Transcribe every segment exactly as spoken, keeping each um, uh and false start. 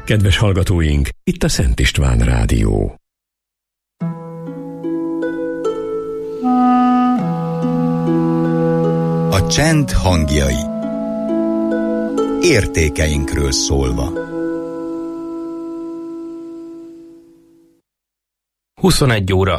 Kedves hallgatóink, itt a Szent István Rádió. A csend hangjai. Értékeinkről szólva. huszonegy óra.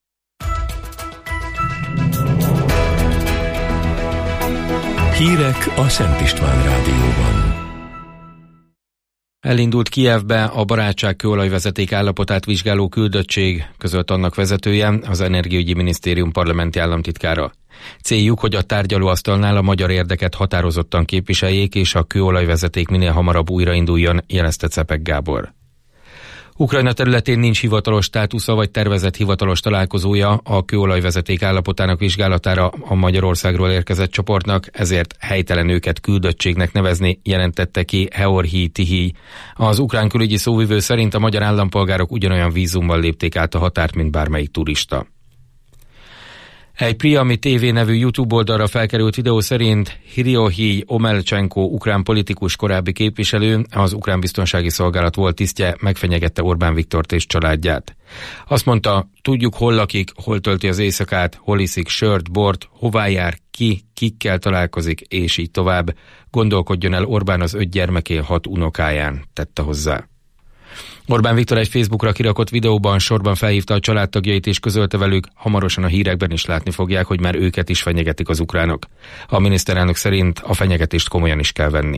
Hírek a Szent István Rádióban. Elindult Kijevbe a barátság kőolajvezeték állapotát vizsgáló küldöttség, közölt annak vezetője, az Energiaügyi Minisztérium parlamenti államtitkára. Céljuk, hogy a tárgyalóasztalnál a magyar érdeket határozottan képviseljék, és a kőolajvezeték minél hamarabb újrainduljon, jelezte Czepek Gábor. Ukrajna területén nincs hivatalos státusza vagy tervezett hivatalos találkozója a kőolajvezeték állapotának vizsgálatára a Magyarországról érkezett csoportnak, ezért helytelen őket küldöttségnek nevezni, jelentette ki Heorhi Tihi. Az ukrán külügyi szóvivő szerint a magyar állampolgárok ugyanolyan vízummal lépték át a határt, mint bármelyik turista. Egy Priami té vé nevű YouTube oldalra felkerült videó szerint Hrihohi Omelcsenko ukrán politikus korábbi képviselő, az ukrán biztonsági szolgálat volt tisztje, megfenyegette Orbán Viktort és családját. Azt mondta, tudjuk hol lakik, hol tölti az éjszakát, hol iszik sört, bort, hová jár, ki, kikkel találkozik, és így tovább. Gondolkodjon el Orbán az öt gyermekén, hat unokáján, tette hozzá. Orbán Viktor egy Facebookra kirakott videóban sorban felhívta a családtagjait és közölte velük, hamarosan a hírekben is látni fogják, hogy már őket is fenyegetik az ukránok. A miniszterelnök szerint a fenyegetést komolyan is kell venni.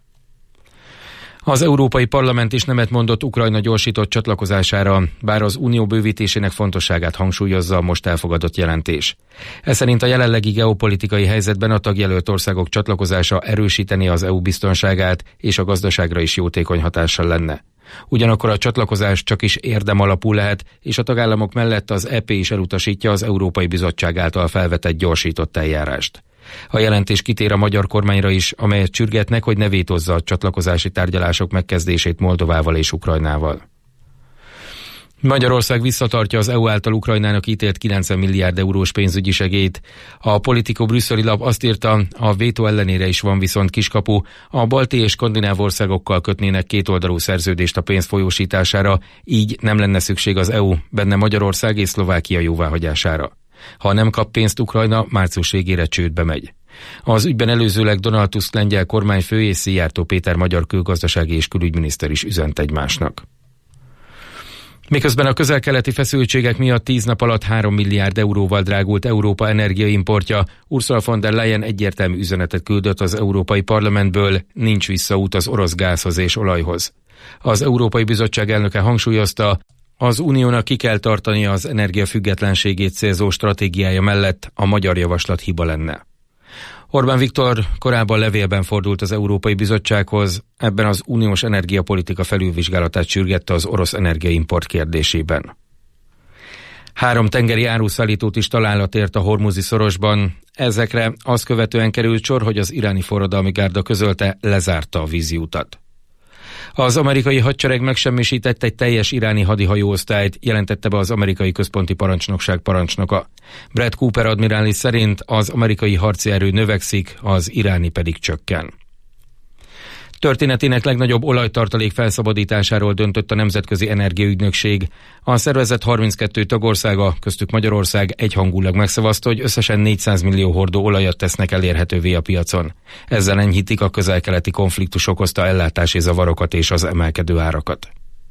Az Európai Parlament is nemet mondott Ukrajna gyorsított csatlakozására, bár az unió bővítésének fontosságát hangsúlyozza a most elfogadott jelentés. Ez szerint a jelenlegi geopolitikai helyzetben a tagjelölt országok csatlakozása erősíteni az é u biztonságát és a gazdaságra is jótékony hatással lenne. Ugyanakkor a csatlakozás csak is érdem alapú lehet, és a tagállamok mellett az é pé is elutasítja az Európai Bizottság által felvetett gyorsított eljárást. A jelentés kitér a magyar kormányra is, amelyet csürgetnek, hogy ne vétozza a csatlakozási tárgyalások megkezdését Moldovával és Ukrajnával. Magyarország visszatartja az é u által Ukrajnának ítélt kilencven milliárd eurós pénzügyi segélyt. A Politico brüsszeli lap azt írta, a vétó ellenére is van viszont kiskapu, a balti és skandináv országokkal kötnének kétoldalú szerződést a pénz folyósítására, így nem lenne szükség az é u, benne Magyarország és Szlovákia jóváhagyására. Ha nem kap pénzt Ukrajna, március végére csődbe megy. Az ügyben előzőleg Donald Tusk lengyel kormányfő és Szijjártó Péter magyar külgazdasági és külügyminiszter is üzent egymásnak. Miközben a közel-keleti feszültségek miatt tíz nap alatt három milliárd euróval drágult Európa energiaimportja, Ursula von der Leyen egyértelmű üzenetet küldött az Európai Parlamentből, nincs visszaút az orosz gázhoz és olajhoz. Az Európai Bizottság elnöke hangsúlyozta, az uniónak ki kell tartania az energiafüggetlenségét célzó stratégiája mellett, a magyar javaslat hiba lenne. Orbán Viktor korábban levélben fordult az Európai Bizottsághoz, ebben az uniós energiapolitika felülvizsgálatát sürgette az orosz energiaimport kérdésében. Három tengeri áruszállítót is találat ért a Hormuzi szorosban. Ezekre azt követően került sor, hogy az iráni forradalmi gárda közölte, lezárta a vízi utat. Az amerikai hadsereg megsemmisített egy teljes iráni hadihajóosztályt, jelentette be az amerikai központi parancsnokság parancsnoka. Brad Cooper admirális szerint az amerikai harci erő növekszik, az iráni pedig csökken. Történetének legnagyobb olajtartalék felszabadításáról döntött a Nemzetközi Energiaügynökség. A szervezet harminckettő tagországa, köztük Magyarország egyhangulag megszavazta, hogy összesen négyszáz millió hordó olajat tesznek elérhetővé a piacon. Ezzel enyhítik a közel-keleti konfliktus okozta ellátási zavarokat és az emelkedő árakat.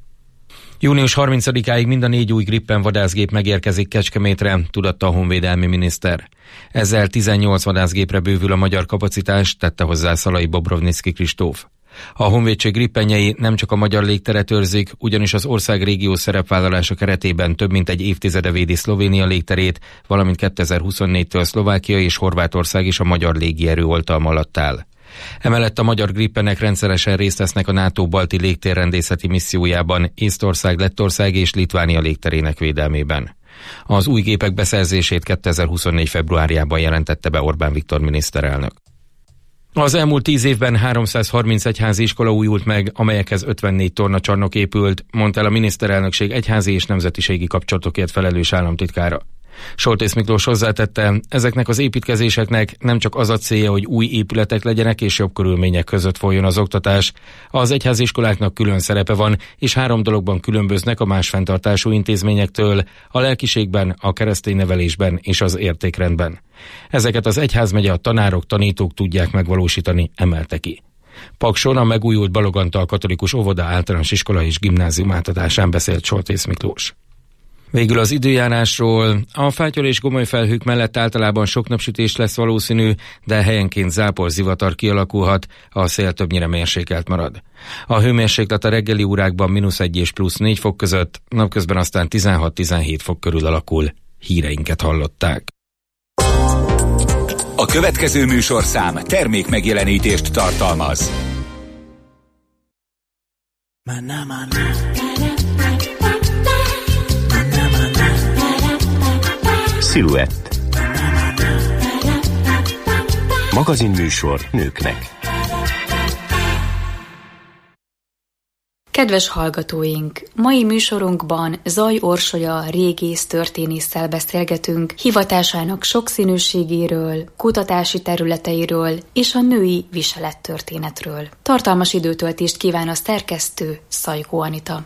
június harmincadikáig mind a négy új Gripen vadászgép megérkezik Kecskemétre, tudatta a honvédelmi miniszter. Ezzel tizennyolc vadászgépre bővül a magyar kapacitás, tette hozzá Szalai Bobrovnicki Kristóf. A honvédség Gripenjei nem csak a magyar légteret őrzik, ugyanis az ország régió szerepvállalása keretében több mint egy évtizede védi Szlovénia légterét, valamint kétezer-huszonnégytől Szlovákia és Horvátország is a magyar légierő oltalma alatt áll. Emellett a magyar Gripenek rendszeresen részt vesznek a NATO balti légtérrendészeti missziójában, Észtország, Lettország és Litvánia légterének védelmében. Az új gépek beszerzését kétezer-huszonnégy februárjában jelentette be Orbán Viktor miniszterelnök. Az elmúlt tíz évben háromszázharminc egyházi iskola újult meg, amelyekhez ötvennégy tornacsarnok épült, mondta el a miniszterelnökség egyházi és nemzetiségi kapcsolatokért felelős államtitkára. Soltész Miklós hozzátette, ezeknek az építkezéseknek nem csak az a célja, hogy új épületek legyenek és jobb körülmények között folyjon az oktatás. Az egyháziskoláknak külön szerepe van, és három dologban különböznek a más fenntartású intézményektől, a lelkiségben, a keresztény nevelésben és az értékrendben. Ezeket az egyházmegye, a tanárok, tanítók tudják megvalósítani, emelte ki. Pakson a megújult Balogh Antal katolikus óvoda, általános iskola és gimnázium átadásán beszélt Soltész Miklós. Végül az időjárásról. A fátyol és gomoly felhők mellett általában sok napsütés lesz valószínű, de helyenként zápor, zivatar kialakulhat, a szél többnyire mérsékelt marad. A hőmérséklet a reggeli órákban mínusz egy és plusz négy fok között, napközben aztán tizenhat-tizenhét fok körül alakul. Híreinket hallották. A következő műsorszám termék megjelenítést tartalmaz. Sziluett. Magazinműsor nőknek. Kedves hallgatóink! Mai műsorunkban Zaj Orsolya régész történésszel beszélgetünk hivatásának sokszínűségéről, kutatási területeiről és a női viselettörténetről. Tartalmas időtöltést kíván a szerkesztő, Szajkó Anita.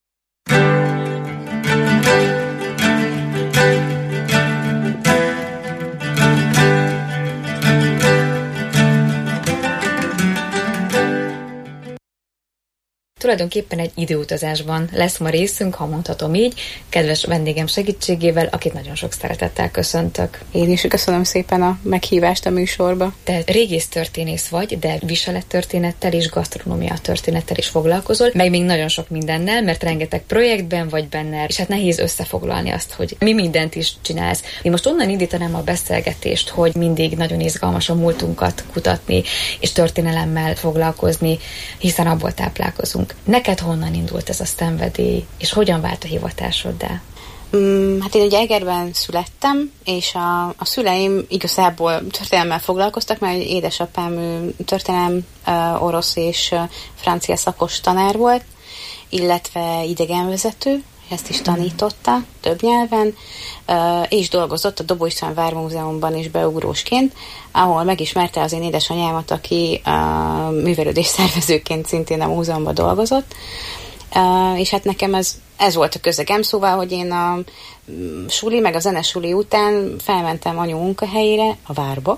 Tulajdonképpen egy időutazásban lesz ma részünk, ha mondhatom így, kedves vendégem segítségével, akit nagyon sok szeretettel köszöntök. Én is köszönöm szépen a meghívást a műsorba. Te régésztörténész vagy, de viselettörténettel és gasztronómia történettel is foglalkozol, meg még nagyon sok mindennel, mert rengeteg projektben vagy benne, és hát nehéz összefoglalni azt, hogy mi mindent is csinálsz. Én most onnan indítanám a beszélgetést, hogy mindig nagyon izgalmas a múltunkat kutatni, és történelemmel foglalkozni, hiszen abból táplálkozunk. Neked honnan indult ez a szenvedély, és hogyan vált a hivatásoddá? Mm, hát én ugye Egerben születtem, és a, a szüleim igazából történelemmel foglalkoztak, mert édesapám történelem uh, orosz és uh, francia szakos tanár volt, illetve idegenvezető, ezt is tanította több nyelven, uh, és dolgozott a Dobó István Vármúzeumban is beugrósként, ahol megismerte az én édesanyámat, aki uh, művelődés szervezőként szintén a múzeumban dolgozott. Uh, és hát nekem ez, ez volt a közegem, szóval, hogy én a suli, meg a zenesuli után felmentem anyu munkahelyére, a Várba,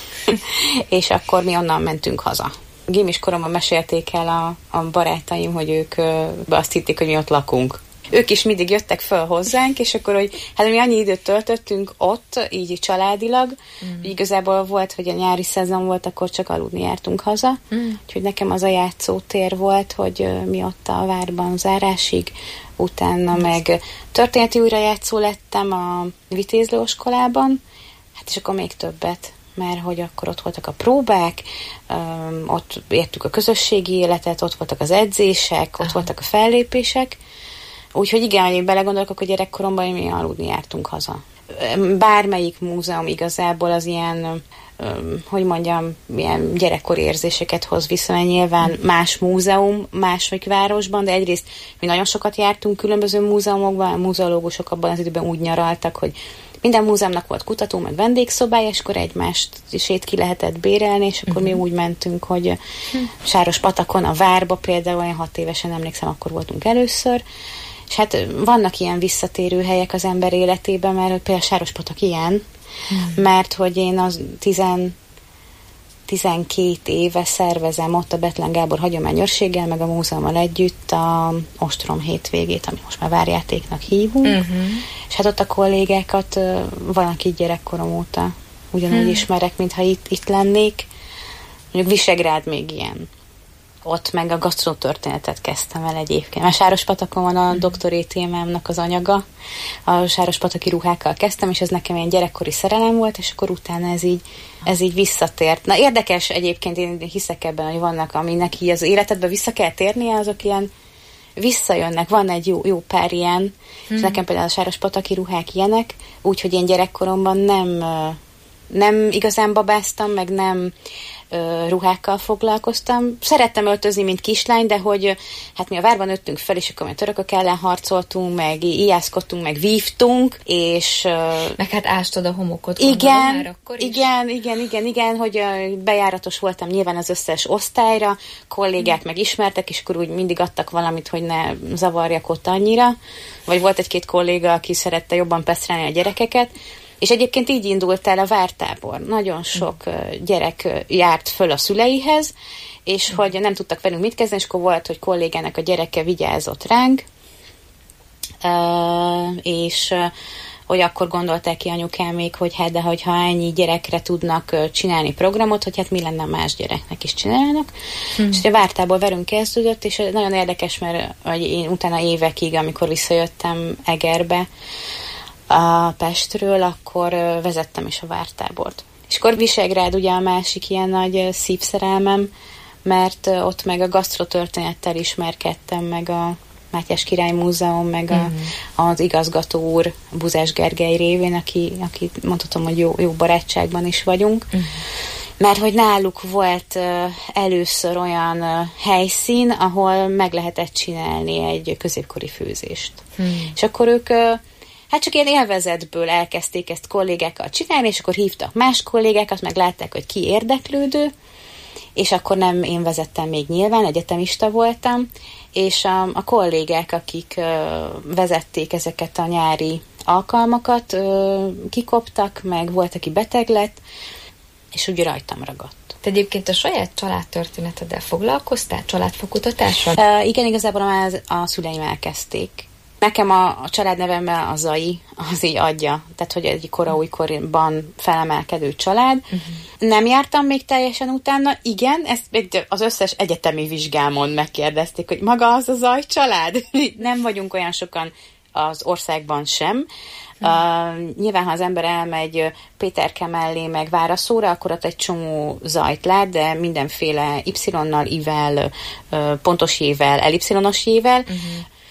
és akkor mi onnan mentünk haza. Gimis koromban mesélték el a, a barátaim, hogy ők uh, azt hitték, hogy mi ott lakunk. Ők is mindig jöttek föl hozzánk, és akkor, hogy hát mi annyi időt töltöttünk ott, így családilag, mm. hogy igazából volt, hogy a nyári szezon volt, akkor csak aludni jártunk haza. Mm. Úgyhogy nekem az a játszótér volt, hogy mi ott a Várban zárásig, utána mm. meg történeti újrajátszó lettem a Vitézlőiskolában, hát és akkor még többet, mert hogy akkor ott voltak a próbák, um, ott értük a közösségi életet, ott voltak az edzések, ott Aha. voltak a fellépések. Úgyhogy igen, hogy én belegondolok, hogy gyerekkoromban mi aludni jártunk haza. Bármelyik múzeum igazából az ilyen, hogy mondjam, ilyen gyerekkori érzéseket hoz vissza, mert nyilván más múzeum, másik városban, de egyrészt mi nagyon sokat jártunk különböző múzeumokban, a múzeológusok abban az időben úgy nyaraltak, hogy minden múzeumnak volt kutató, meg vendégszobája, és akkor egymást is ki lehetett bérelni, és akkor uh-huh. mi úgy mentünk, hogy Sárospatakon, a Várba például, olyan hat évesen emlékszem, akkor voltunk először, és hát vannak ilyen visszatérő helyek az ember életében, mert például Sárospatak ilyen, hmm. mert hogy én az tizen, tizenkét éve szervezem ott a Bethlen Gábor hagyományőrséggel, meg a múzeummal együtt a ostrom hétvégét, ami most már várjátéknak hívunk, uh-huh. és hát ott a kollégákat valaki gyerekkorom óta ugyanúgy hmm. ismerek, mintha itt, itt lennék. Mondjuk Visegrád még ilyen. Ott meg a gasztronotörténetet kezdtem el egyébként. Mert Sárospatakon van a doktori témámnak az anyaga. A sárospataki ruhákkal kezdtem, és ez nekem egy gyerekkori szerelem volt, és akkor utána ez így, ez így visszatért. Na érdekes egyébként, én hiszek ebben, hogy vannak, aminek így az életedbe vissza kell térnie, azok ilyen visszajönnek. Van egy jó, jó pár ilyen, hmm. és nekem például a sárospataki ruhák ilyenek, úgyhogy én gyerekkoromban nem, nem igazán babáztam, meg nem ö, ruhákkal foglalkoztam. Szerettem öltözni, mint kislány, de hogy hát mi a várban nőttünk fel, és akkor mi a törökök ellen harcoltunk, meg ijászkodtunk, meg vívtunk, és... Ö, meg hát ástad a homokot. Igen, már akkor is. igen, igen, igen, igen, hogy ö, bejáratos voltam nyilván az összes osztályra, kollégák mm. meg ismertek, és akkor úgy mindig adtak valamit, hogy ne zavarjak ott annyira. Vagy volt egy-két kolléga, aki szerette jobban pesztrálni a gyerekeket. És egyébként így indult el a vártábor. Nagyon sok gyerek járt föl a szüleihez, és hogy nem tudtak velünk mit kezdeni, és akkor volt, hogy kollégának a gyereke vigyázott ránk, és hogy akkor gondolták ki anyukámék, hogy hát de hogyha ennyi gyerekre tudnak csinálni programot, hogy hát mi lenne más gyereknek is csinálnak. Hmm. És a vártából velünk kezdődött, és nagyon érdekes, mert én utána évekig, amikor visszajöttem Egerbe, a Pestről, akkor vezettem is a vártábort. És akkor Visegrád ugye a másik ilyen nagy szívszerelmem, mert ott meg a gasztrotörténettel ismerkedtem, meg a Mátyás Király Múzeum, meg a, mm. az igazgató úr Buzás Gergely révén, aki, aki mondhatom, hogy jó, jó barátságban is vagyunk. Mm. Mert hogy náluk volt uh, először olyan uh, helyszín, ahol meg lehetett csinálni egy középkori főzést. Mm. És akkor ők uh, hát csak ilyen élvezetből elkezdték ezt kollégákkal csinálni, és akkor hívtak más kollégákat, meg látták, hogy ki érdeklődő, és akkor nem én vezettem még nyilván, egyetemista voltam, és a, a kollégák, akik uh, vezették ezeket a nyári alkalmakat, uh, kikoptak, meg volt, aki beteg lett, és úgy rajtam ragadt. Te egyébként a saját családtörténeteddel foglalkoztál, családfakutatással? Uh, igen, igazából már a szüleim elkezdték. Nekem a, a családnevemben a Zai, az így adja. Tehát, hogy egy kora újkorban felemelkedő család. Uh-huh. Nem jártam még teljesen utána. Igen, ezt az összes egyetemi vizsgámon megkérdezték, hogy maga az a Zai család? Nem vagyunk olyan sokan az országban sem. Uh-huh. Uh, nyilván, ha az ember elmegy Péterke mellé, meg Válaszóra, akkor ott egy csomó Zajt lát, de mindenféle Y-nal, I-vel, uh, pontos J-vel, elipszilonos J-vel. Uh-huh.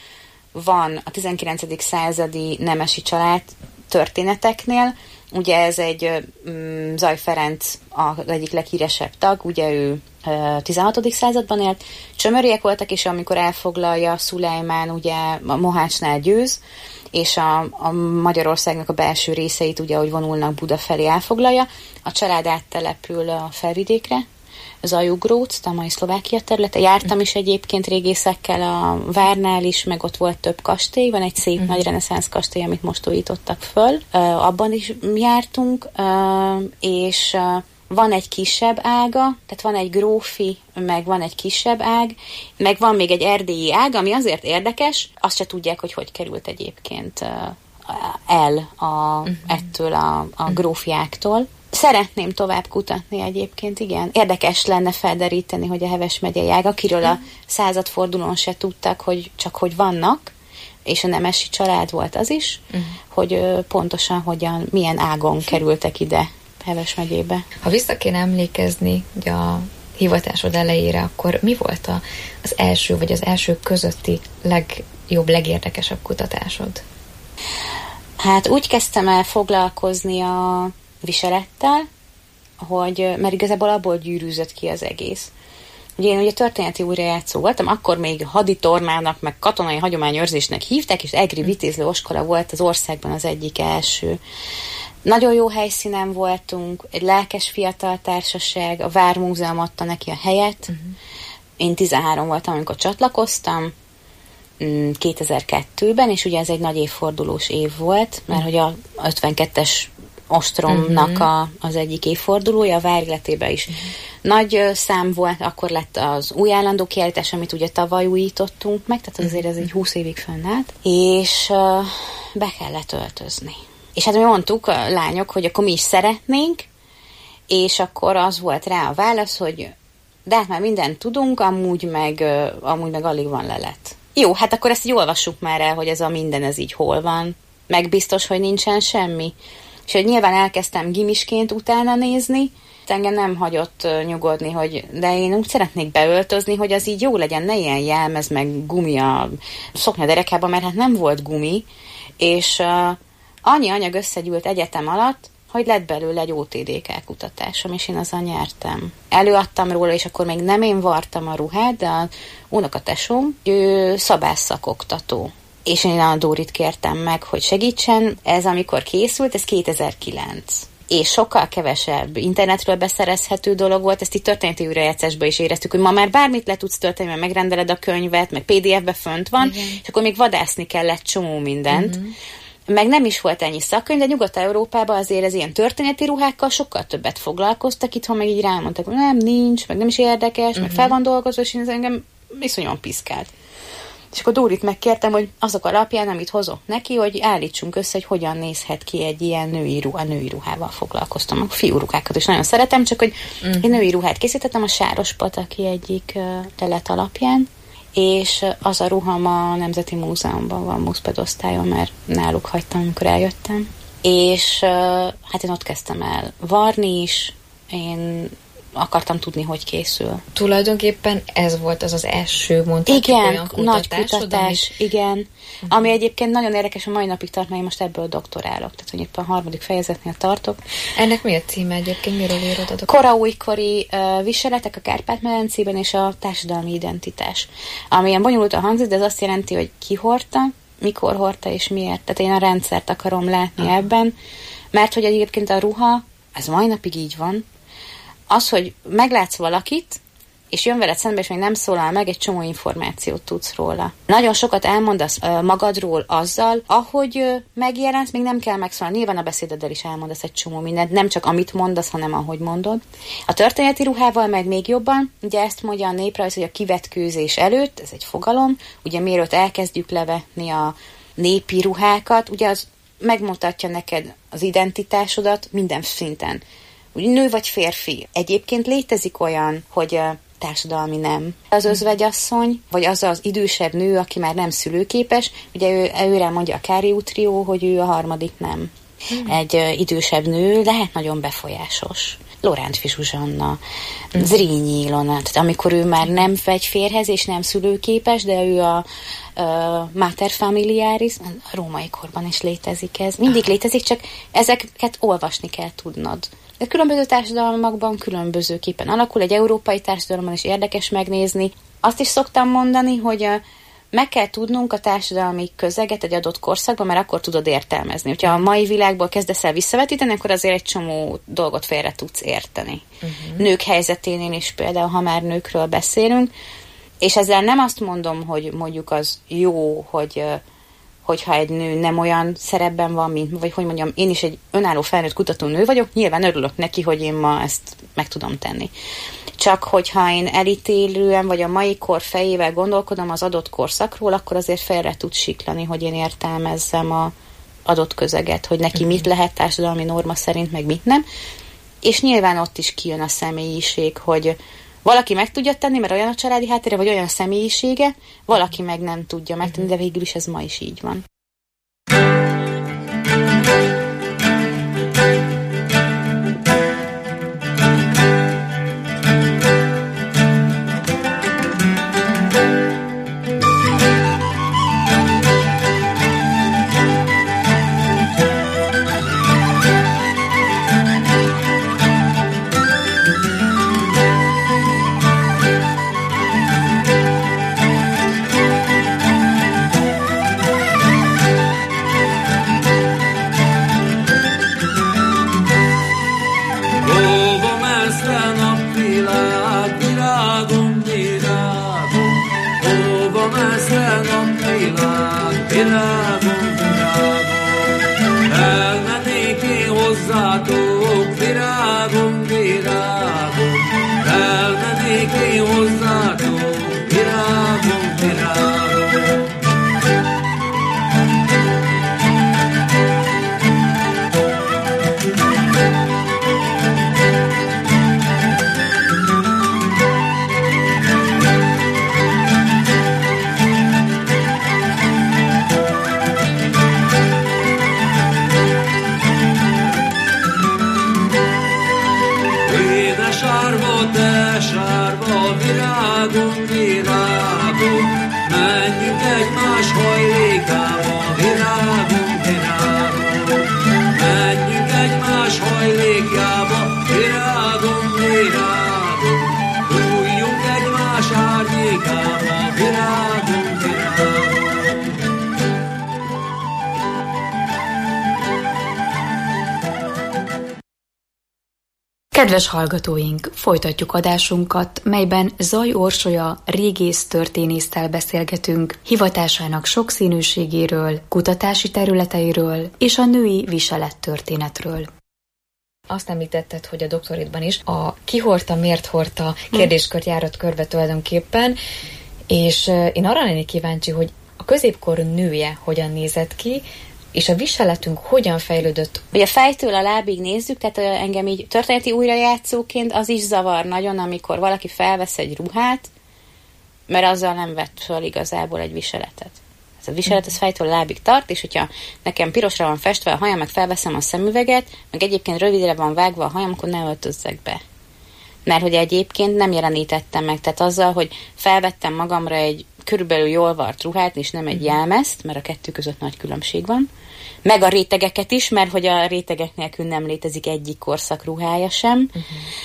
Van a tizenkilencedik századi nemesi család történeteknél, ugye ez egy um, Zaj Ferenc az egyik leghíresebb tag, ugye ő uh, tizenhatodik században élt, csömöriek voltak, és amikor elfoglalja Szulejmán, ugye a Mohácsnál győz, és a, a Magyarországnak a belső részeit, ugye, ahogy vonulnak Buda felé, elfoglalja, a család áttelepül a Felvidékre, Zajugróc, a mai Szlovákia területe. Jártam is egyébként régészekkel a Várnál is, meg ott volt több kastély, van egy szép uh-huh. nagy reneszánsz kastély, amit most újítottak föl. Uh, abban is jártunk, uh, és uh, van egy kisebb ága, tehát van egy grófi, meg van egy kisebb ág, meg van még egy erdélyi ág, ami azért érdekes, azt se tudják, hogy hogy került egyébként uh, el a, uh-huh. ettől a, a grófiáktól. Szeretném tovább kutatni egyébként, igen. Érdekes lenne felderíteni, hogy a Heves megyei ág, akiről a századfordulón se tudtak, hogy csak hogy vannak, és a nemesi család volt az is, uh-huh. hogy pontosan hogyan, milyen ágon kerültek ide Heves megyébe. Ha vissza kéne emlékezni ugye a hivatásod elejére, akkor mi volt a, az első, vagy az első közötti legjobb, legérdekesebb kutatásod? Hát úgy kezdtem el foglalkozni a viselettel, hogy, mert igazából abból gyűrűzött ki az egész. Ugye én ugye történeti újrajátszó voltam, akkor még haditornának, meg katonai hagyományőrzésnek hívták, és Egri Vitézlő Oskola volt az országban az egyik első. Nagyon jó helyszínen voltunk, egy lelkes fiatal társaság, a Vármúzeum adta neki a helyet. Uh-huh. Én tizenhárom voltam, amikor csatlakoztam, kétezer-kettőben, és ugye ez egy nagy évfordulós év volt, mert hogy a ötvenkettes ostromnak uh-huh. a, az egyik évfordulója, a vár életében is uh-huh. nagy szám volt, akkor lett az új állandó kiállítás, amit ugye tavaly újítottunk meg, tehát azért ez egy húsz évig fönnállt, és uh, be kellett öltözni. És hát mi mondtuk, a lányok, hogy akkor mi is szeretnénk, és akkor az volt rá a válasz, hogy de hát már mindent tudunk, amúgy meg, uh, amúgy meg alig van lelet. Jó, hát akkor ezt így olvassuk már el, hogy ez a minden, ez így hol van. Meg biztos, hogy nincsen semmi. És hogy nyilván elkezdtem gimisként utána nézni, engem nem hagyott nyugodni, hogy de én úgy szeretnék beöltözni, hogy az így jó legyen, ne ilyen jelmez, meg gumi a szoknya derekában, mert hát nem volt gumi, és uh, annyi anyag összegyűlt egyetem alatt, hogy lett belőle egy o té dé ká kutatásom, és én azzal nyertem. Előadtam róla, és akkor még nem én vartam a ruhát, de a unokatesóm, ő szabásszakoktató. És én a Dórit kértem meg, hogy segítsen. Ez amikor készült, ez kétezer-kilenc. És sokkal kevesebb internetről beszerezhető dolog volt, ezt itt történeti újrajátszásban is éreztük, hogy ma már bármit le tudsz tölteni, mert megrendeled a könyvet, meg pé dé ef-be fönt van, igen. És akkor még vadászni kellett csomó mindent. Uh-huh. Meg nem is volt ennyi szakkönyv, de Nyugat-Európában azért ez ilyen történeti ruhákkal sokkal többet foglalkoztak, itthon meg így rámondtak, hogy nem, nincs, meg nem is érdekes, uh-huh. meg fel van dolgozva, és ez engem iszonyan piszkált. És akkor Dórit megkértem, hogy azok alapján, amit hozok neki, hogy állítsunk össze, hogy hogyan nézhet ki egy ilyen női ruha, női ruhával foglalkoztam. A fiú ruhákat is nagyon szeretem, csak hogy uh-huh. egy női ruhát készítettem a Sárospataki egyik uh, lelet alapján, és az a ruham a Nemzeti Múzeumban van, múzpedosztályon, mert náluk hagytam, amikor eljöttem. És uh, hát én ott kezdtem el varni is, én akartam tudni, hogy készül. Tulajdonképpen ez volt az az első, mondhatjuk, igen, olyan kutatás, nagy kutatás, amit... igen. Uh-huh. Ami egyébként nagyon érdekes, a mai napig tart, mert én most ebből doktorálok, tehát hogy éppen a harmadik fejezetnél tartok. Ennek mi a címe egyébként, miről írod a doktor? Kora-újkori uh, viseletek a Kárpát-medencében és a társadalmi identitás. Ami ilyen bonyolultan hangzik, de ez azt jelenti, hogy ki hordta, mikor hordta és miért. Tehát én a rendszert akarom látni uh-huh. ebben, mert hogy egyébként a ruha, ez mai napig így van, az, hogy meglátsz valakit, és jön veled szembe, és még nem szólal meg, egy csomó információt tudsz róla. Nagyon sokat elmondasz uh, magadról azzal, ahogy uh, megjelensz, még nem kell megszólalni. Nyilván a beszédeddel is elmondasz egy csomó mindent, nem csak amit mondasz, hanem ahogy mondod. A történeti ruhával meg még jobban, ugye ezt mondja a néprajz, hogy a kivetkőzés előtt, ez egy fogalom, ugye mielőtt elkezdjük levetni a népi ruhákat, ugye az megmutatja neked az identitásodat minden szinten. Nő vagy férfi. Egyébként létezik olyan, hogy a társadalmi nem. Az özvegyasszony, vagy az az idősebb nő, aki már nem szülőképes, ugye ő, őre mondja a Káriú-trió, hogy ő a harmadik nem. Hmm. Egy uh, idősebb nő lehet nagyon befolyásos. Lorántfi Zsuzsanna, hmm. Zrínyi Ilona, tehát amikor ő már nem fegy férhez, és nem szülőképes, de ő a uh, mater familiaris, a római korban is létezik ez. Mindig létezik, csak ezeket olvasni kell tudnod. De különböző társadalmakban különbözőképpen alakul, egy európai társadalomban is érdekes megnézni. Azt is szoktam mondani, hogy a, meg kell tudnunk a társadalmi közeget egy adott korszakban, mert akkor tudod értelmezni. Hogyha a mai világból kezdesz el visszavetíteni, akkor azért egy csomó dolgot félre tudsz érteni. Uh-huh. Nők helyzeténél is például, ha már nőkről beszélünk, és ezzel nem azt mondom, hogy mondjuk az jó, hogy... hogyha egy nő nem olyan szerepben van, mint, vagy hogy mondjam, én is egy önálló felnőtt kutató nő vagyok, nyilván örülök neki, hogy én ma ezt meg tudom tenni. Csak hogyha én elítélően, vagy a mai kor fejével gondolkodom az adott korszakról, akkor azért félre tud siklani, hogy én értelmezzem az adott közeget, hogy neki mit lehet társadalmi norma szerint, meg mit nem. És nyilván ott is kijön a személyiség, hogy valaki meg tudja tenni, mert olyan a családi háttere, vagy olyan személyisége, valaki meg nem tudja megtenni, de végül is ez ma is így van. Menjünk egymás egymás hajlékjába, virágom, virágom, bújjunk egymás árnyékába, virágom, virágom. Kedves hallgatóink, folytatjuk adásunkat, melyben Zaj Orsolya régész történésztel beszélgetünk hivatásának sokszínűségéről, kutatási területeiről és a női viszelettörténetről. Azt említetted, hogy a doktoridban is a ki hordta, miért hordta kérdéskört járat körbe tulajdonképpen, és én arra lennék kíváncsi, hogy a középkor nője hogyan nézett ki, és a viseletünk hogyan fejlődött? Ugye a fejtől a lábig nézzük, tehát engem így történeti újrajátszóként az is zavar nagyon, amikor valaki felvesz egy ruhát, mert azzal nem vett föl igazából egy viseletet. Ez a viselet az fejtől a lábig tart, és hogyha nekem pirosra van festve a hajam, meg felveszem a szemüveget, meg egyébként rövidre van vágva a hajam, akkor ne öltözzek be. Mert hogy egyébként nem jelenítettem meg, tehát azzal, hogy felvettem magamra egy körülbelül jól vart ruhát, és nem egy jelmezt, mert a kettő között nagy különbség van, meg a rétegeket is, mert hogy a rétegek nélkül nem létezik egyik korszak ruhája sem. Uh-huh.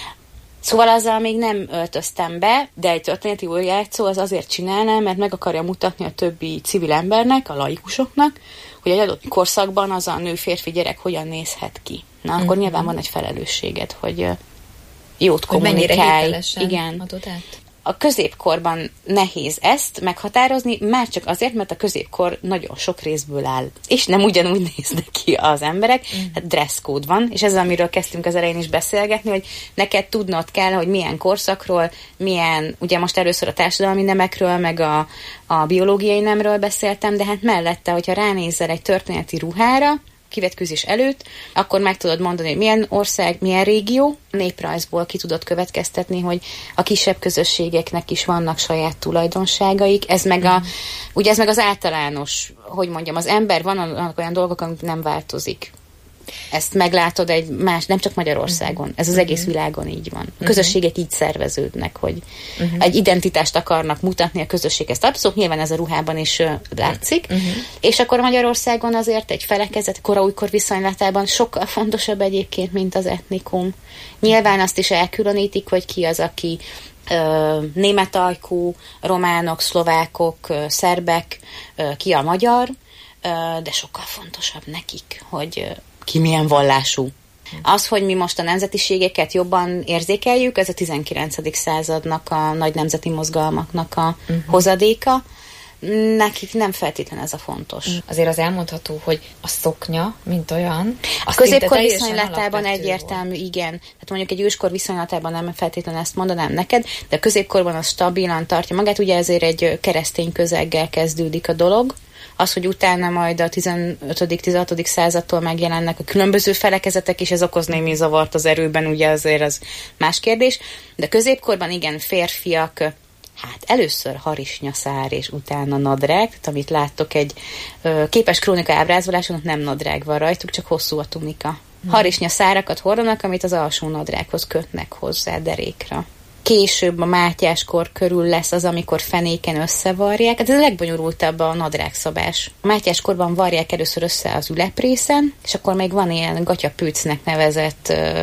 Szóval azzal még nem öltöztem be, de egy történeti újrajátszó az azért csinálná, mert meg akarja mutatni a többi civil embernek, a laikusoknak, hogy egy adott korszakban az a nő-férfi gyerek hogyan nézhet ki. Na, uh-huh. akkor nyilván van egy felelősséged, hogy jót kommunikálj. Igen. Adod át? A középkorban nehéz ezt meghatározni, már csak azért, mert a középkor nagyon sok részből áll, és nem ugyanúgy néznek ki az emberek, mm. hát dresscode van, és ez, amiről kezdtünk az elején is beszélgetni, hogy neked tudnod kell, hogy milyen korszakról, milyen, ugye most először a társadalmi nemekről, meg a, a biológiai nemről beszéltem, de hát mellette, hogyha ránézel egy történeti ruhára, kivetkőzés előtt, akkor meg tudod mondani, hogy milyen ország, milyen régió, néprajzból ki tudod következtetni, hogy a kisebb közösségeknek is vannak saját tulajdonságaik. Ez meg a, mm. ugye ez meg az általános, hogy mondjam, az ember van olyan dolgok, amik nem változik. Ezt meglátod egy más, nem csak Magyarországon, ez az egész világon így van. A közösségek így szerveződnek, hogy uh-huh. egy identitást akarnak mutatni a közösséghez tartozók, nyilván ez a ruhában is uh, látszik, uh-huh. és akkor Magyarországon azért egy felekezet kora-újkor viszonylatában sokkal fontosabb egyébként, mint az etnikum. Nyilván azt is elkülönítik, hogy ki az, aki uh, német ajkú, románok, szlovákok, uh, szerbek, uh, ki a magyar, uh, de sokkal fontosabb nekik, hogy uh, ki milyen vallású. Az, hogy mi most a nemzetiségeket jobban érzékeljük, ez a tizenkilencedik századnak, a nagy nemzeti mozgalmaknak a uh-huh. hozadéka. Nekik nem feltétlen ez a fontos. Azért az elmondható, hogy a szoknya, mint olyan, a középkor viszonylatában egyértelmű, volt. Igen. Tehát mondjuk egy őskor viszonylatában nem feltétlenül ezt mondanám neked, de a középkorban az stabilan tartja magát, ugye ezért egy keresztény közeggel kezdődik a dolog. Az, hogy utána majd a tizenötödik-tizenhatodik századtól megjelennek a különböző felekezetek, és ez okoz némi zavart az erőben, ugye azért az más kérdés. De középkorban igen, férfiak, hát először harisnyaszár, és utána nadrág, tehát amit láttok egy ö, képes krónika ábrázoláson, nem nadrág van rajtuk, csak hosszú a tunika. Harisnyaszárakat hordanak, amit az alsó nadrághoz kötnek hozzá derékra. Később a Mátyáskor körül lesz az, amikor fenéken összevarják. Hát ez a legbonyolultabb a nadrágszabás. A Mátyáskorban varják először össze az üleprészen, és akkor még van ilyen gatyapőcnek nevezett uh,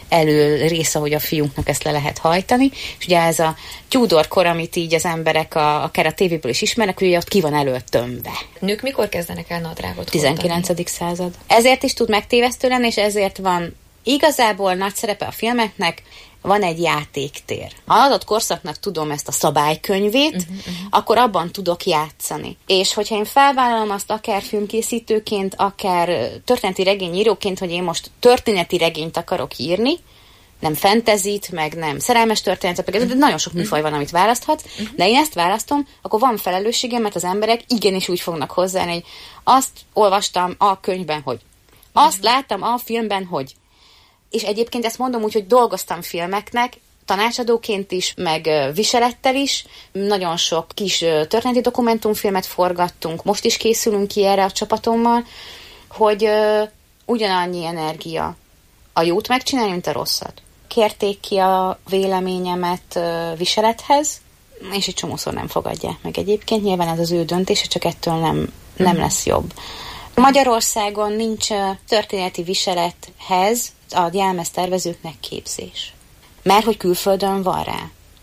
elő rész, ahogy a fiúnknak ezt le lehet hajtani. És ugye ez a Tudor kor, amit így az emberek a, akár a tévéből is ismernek, ugye ott ki van elő tömve. Nők mikor kezdenek el nadrágot tizenkilencedik század. Ezért is tud megtévesztő lenni, és ezért van igazából nagy szerepe a filmeknek, van egy játéktér. Ha adott korszaknak tudom ezt a szabálykönyvét, uh-huh, uh-huh. akkor abban tudok játszani. És hogyha én felvállalom azt akár filmkészítőként, akár történeti regényíróként, hogy én most történeti regényt akarok írni, nem fentezit, meg nem szerelmes történetet, meg uh-huh. nagyon sok műfaj van, amit választhatsz, uh-huh. de én ezt választom, akkor van felelősségem, mert az emberek igenis úgy fognak hozzáállni, hogy azt olvastam a könyvben, hogy azt uh-huh. láttam a filmben, hogy és egyébként ezt mondom úgy, hogy dolgoztam filmeknek, tanácsadóként is, meg viselettel is. Nagyon sok kis történeti dokumentumfilmet forgattunk, most is készülünk ki erre a csapatommal, hogy uh, ugyanannyi energia a jót megcsinálni, mint a rosszat. Kérték ki a véleményemet uh, viselethez, és egy csomószor nem fogadják meg egyébként. Nyilván ez az ő döntése, csak ettől nem, nem lesz jobb. Magyarországon nincs történeti viselethez a jelmeztervezőknek képzés. Mert hogy külföldön van rá.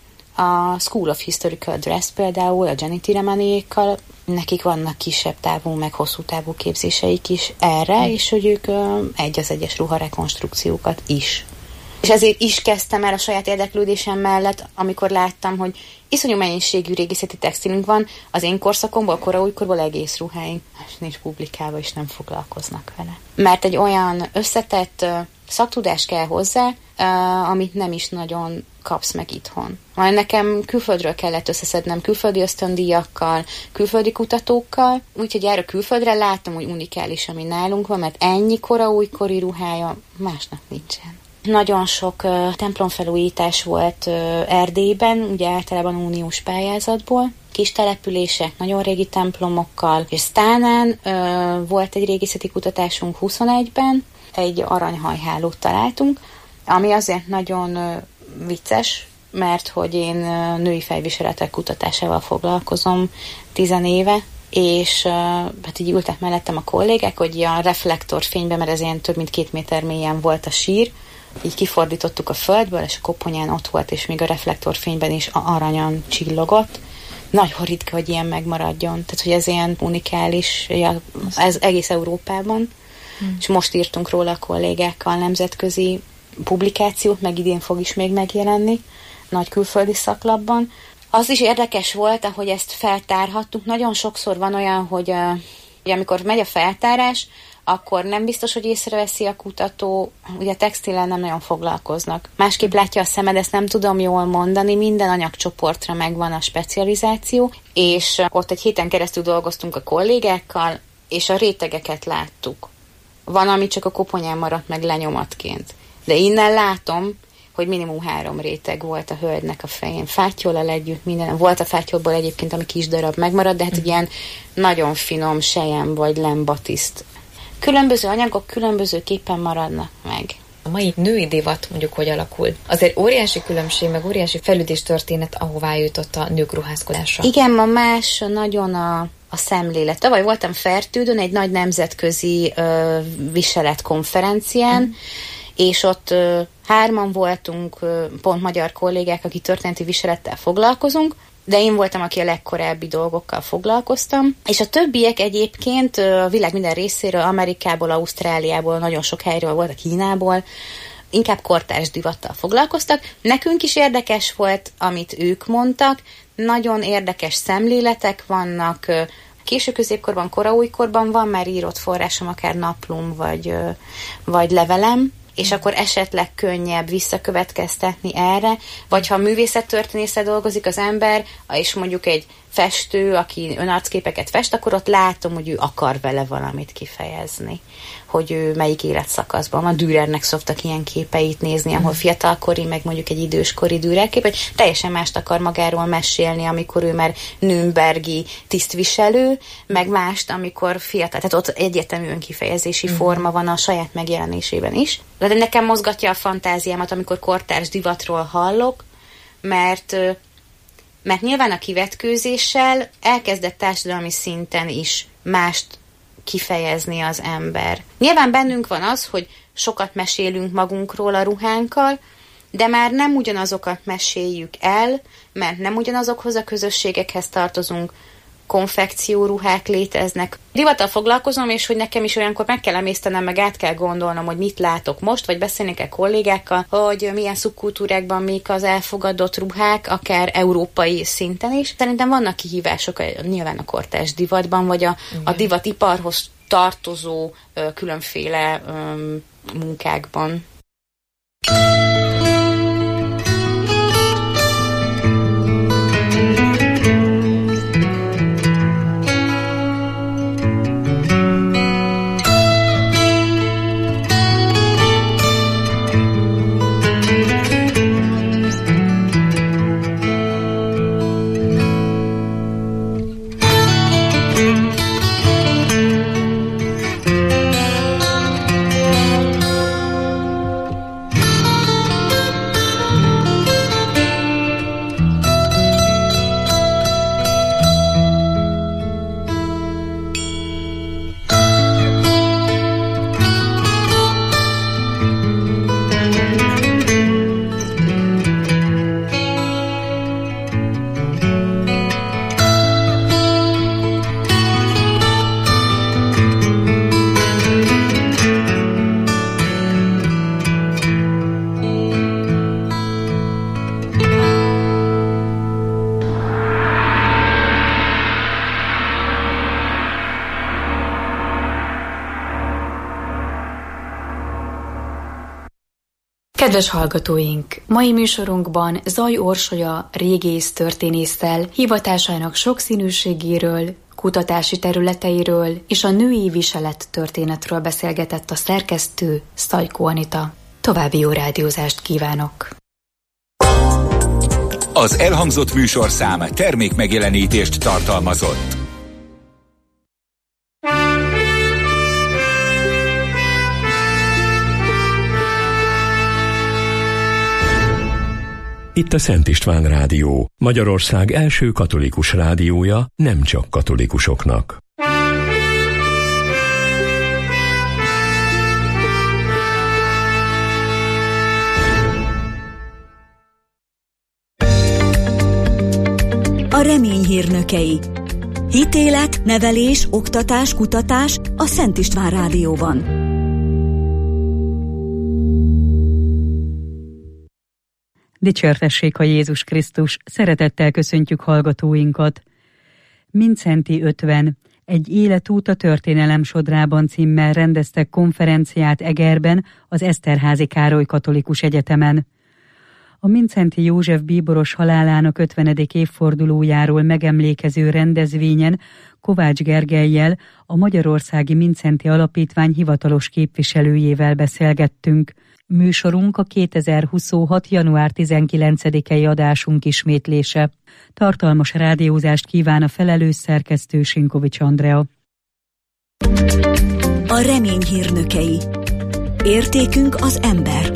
A School of Historical Dress például, a Jenny Tiremaniékkal, nekik vannak kisebb távú, meg hosszú távú képzéseik is erre, és hogy ők egy az egyes ruharekonstrukciókat is. És ezért is kezdtem el a saját érdeklődésem mellett, amikor láttam, hogy iszonyú mennyiségű régészeti textilünk van, az én korszakomból, kora újkorból egész ruháink, és nincs publikálva, és nem foglalkoznak vele. Mert egy olyan összetett szaktudás kell hozzá, amit nem is nagyon kapsz meg itthon. Majd nekem külföldről kellett összeszednem külföldi ösztöndíjakkal, külföldi kutatókkal, úgyhogy erre külföldre láttam, hogy unikális, ami nálunk van, mert ennyi kora újkori ruhája másnak nincsen. Nagyon sok uh, templomfelújítás volt uh, Erdélyben, ugye általában uniós pályázatból, kis települések, nagyon régi templomokkal, és Sztánán uh, volt egy régészeti kutatásunk huszonegyben, egy aranyhajhálót találtunk, ami azért nagyon uh, vicces, mert hogy én uh, női fejviseletek kutatásával foglalkozom tizenéve, és uh, hát így ültek mellettem a kollégák, hogy a reflektorfényben, mert ez ilyen több mint két méter mélyen volt a sír, így kifordítottuk a földből, és a koponyán ott volt, és még a reflektorfényben is aranyan csillogott. Nagyon ritka, hogy ilyen megmaradjon. Tehát, hogy ez ilyen unikális, ez egész Európában. Hmm. És most írtunk róla a kollégákkal nemzetközi publikációt, meg idén fog is még megjelenni, nagy külföldi szaklapban. Az is érdekes volt, ahogy ezt feltárhattuk. Nagyon sokszor van olyan, hogy, hogy amikor megy a feltárás, akkor nem biztos, hogy észreveszi a kutató, ugye a textilen nem nagyon foglalkoznak. Másképp látja a szemed, ezt nem tudom jól mondani, minden anyagcsoportra megvan a specializáció, és ott egy héten keresztül dolgoztunk a kollégákkal, és a rétegeket láttuk. Van, ami csak a koponyán maradt meg lenyomatként. De innen látom, hogy minimum három réteg volt a hölgynek a fején. Fátyollal együtt minden. Volt a fátyolból egyébként, ami kis darab megmaradt, de hát mm. ilyen nagyon finom sejem vagy lembatiszt. Különböző anyagok különbözőképpen maradnak meg. A mai női divat mondjuk hogy alakul? Azért óriási különbség, meg óriási fejlődés történet, ahová jutott a nők ruházkodása. Igen, ma más nagyon a, a szemlélet. Tavaly voltam Fertődön egy nagy nemzetközi ö, viseletkonferencián, mm. és ott ö, hárman voltunk, ö, pont magyar kollégák, akik történeti viselettel foglalkozunk, de én voltam, aki a legkorábbi dolgokkal foglalkoztam, és a többiek egyébként a világ minden részéről, Amerikából, Ausztráliából, nagyon sok helyről volt, a Kínából, inkább kortárs divattal foglalkoztak. Nekünk is érdekes volt, amit ők mondtak, nagyon érdekes szemléletek vannak, késő középkorban, koraújkorban van már írott forrásom, akár naplóm vagy, vagy levelem, és akkor esetleg könnyebb visszakövetkeztetni erre, vagy ha művészettörténésszel dolgozik az ember, és mondjuk egy festő, aki önarcképeket fest, akkor ott látom, hogy ő akar vele valamit kifejezni, hogy ő melyik életszakaszban van. Dürernek szoktak ilyen képeit nézni, ahol fiatalkori, meg mondjuk egy időskori Dürer kép, hogy teljesen mást akar magáról mesélni, amikor ő már nürnbergi tisztviselő, meg mást, amikor fiatal. Tehát ott egyértelmű önkifejezési mm. forma van a saját megjelenésében is. De nekem mozgatja a fantáziámat, amikor kortárs divatról hallok, mert mert nyilván a kivetkőzéssel elkezdett társadalmi szinten is mást kifejezni az ember. Nyilván bennünk van az, hogy sokat mesélünk magunkról a ruhánkkal, de már nem ugyanazokat meséljük el, mert nem ugyanazokhoz a közösségekhez tartozunk, konfekcióruhák léteznek. Divattal foglalkozom, és hogy nekem is olyankor meg kell emésztenem, meg át kell gondolnom, hogy mit látok most, vagy beszélni kell kollégákkal, hogy milyen szubkultúrákban mik az elfogadott ruhák, akár európai szinten is. Szerintem vannak kihívások nyilván a kortárs divatban, vagy a, a divatiparhoz tartozó ö, különféle ö, munkákban. Kedves hallgatóink! Mai műsorunkban Zay Orsolya régész történésszel hivatásának sokszínűségéről, kutatási területeiről és a női viselet történetről beszélgetett a szerkesztő, Sztajkó Anita. További jó rádiózást kívánok! Az elhangzott műsorszám termék megjelenítést tartalmazott. Itt a Szent István Rádió, Magyarország első katolikus rádiója, nem csak katolikusoknak. A remény hírnökei. Hitélet, nevelés, oktatás, kutatás a Szent István Rádióban. Dicsértessék a Jézus Krisztus, szeretettel köszöntjük hallgatóinkat. Mindszenty ötven, egy életút a történelem sodrában címmel rendeztek konferenciát Egerben, az Eszterházy Károly Katolikus Egyetemen. A Mindszenty József bíboros halálának ötvenedik évfordulójáról megemlékező rendezvényen Kovács Gergellyel, a Magyarországi Mindszenty Alapítvány hivatalos képviselőjével beszélgettünk. Műsorunk a kétezer-huszonhat. január tizenkilencedikei adásunk ismétlése. Tartalmas rádiózást kíván a felelős szerkesztő Sinkovics Andrea. A remény hírnökei. Értékünk az ember.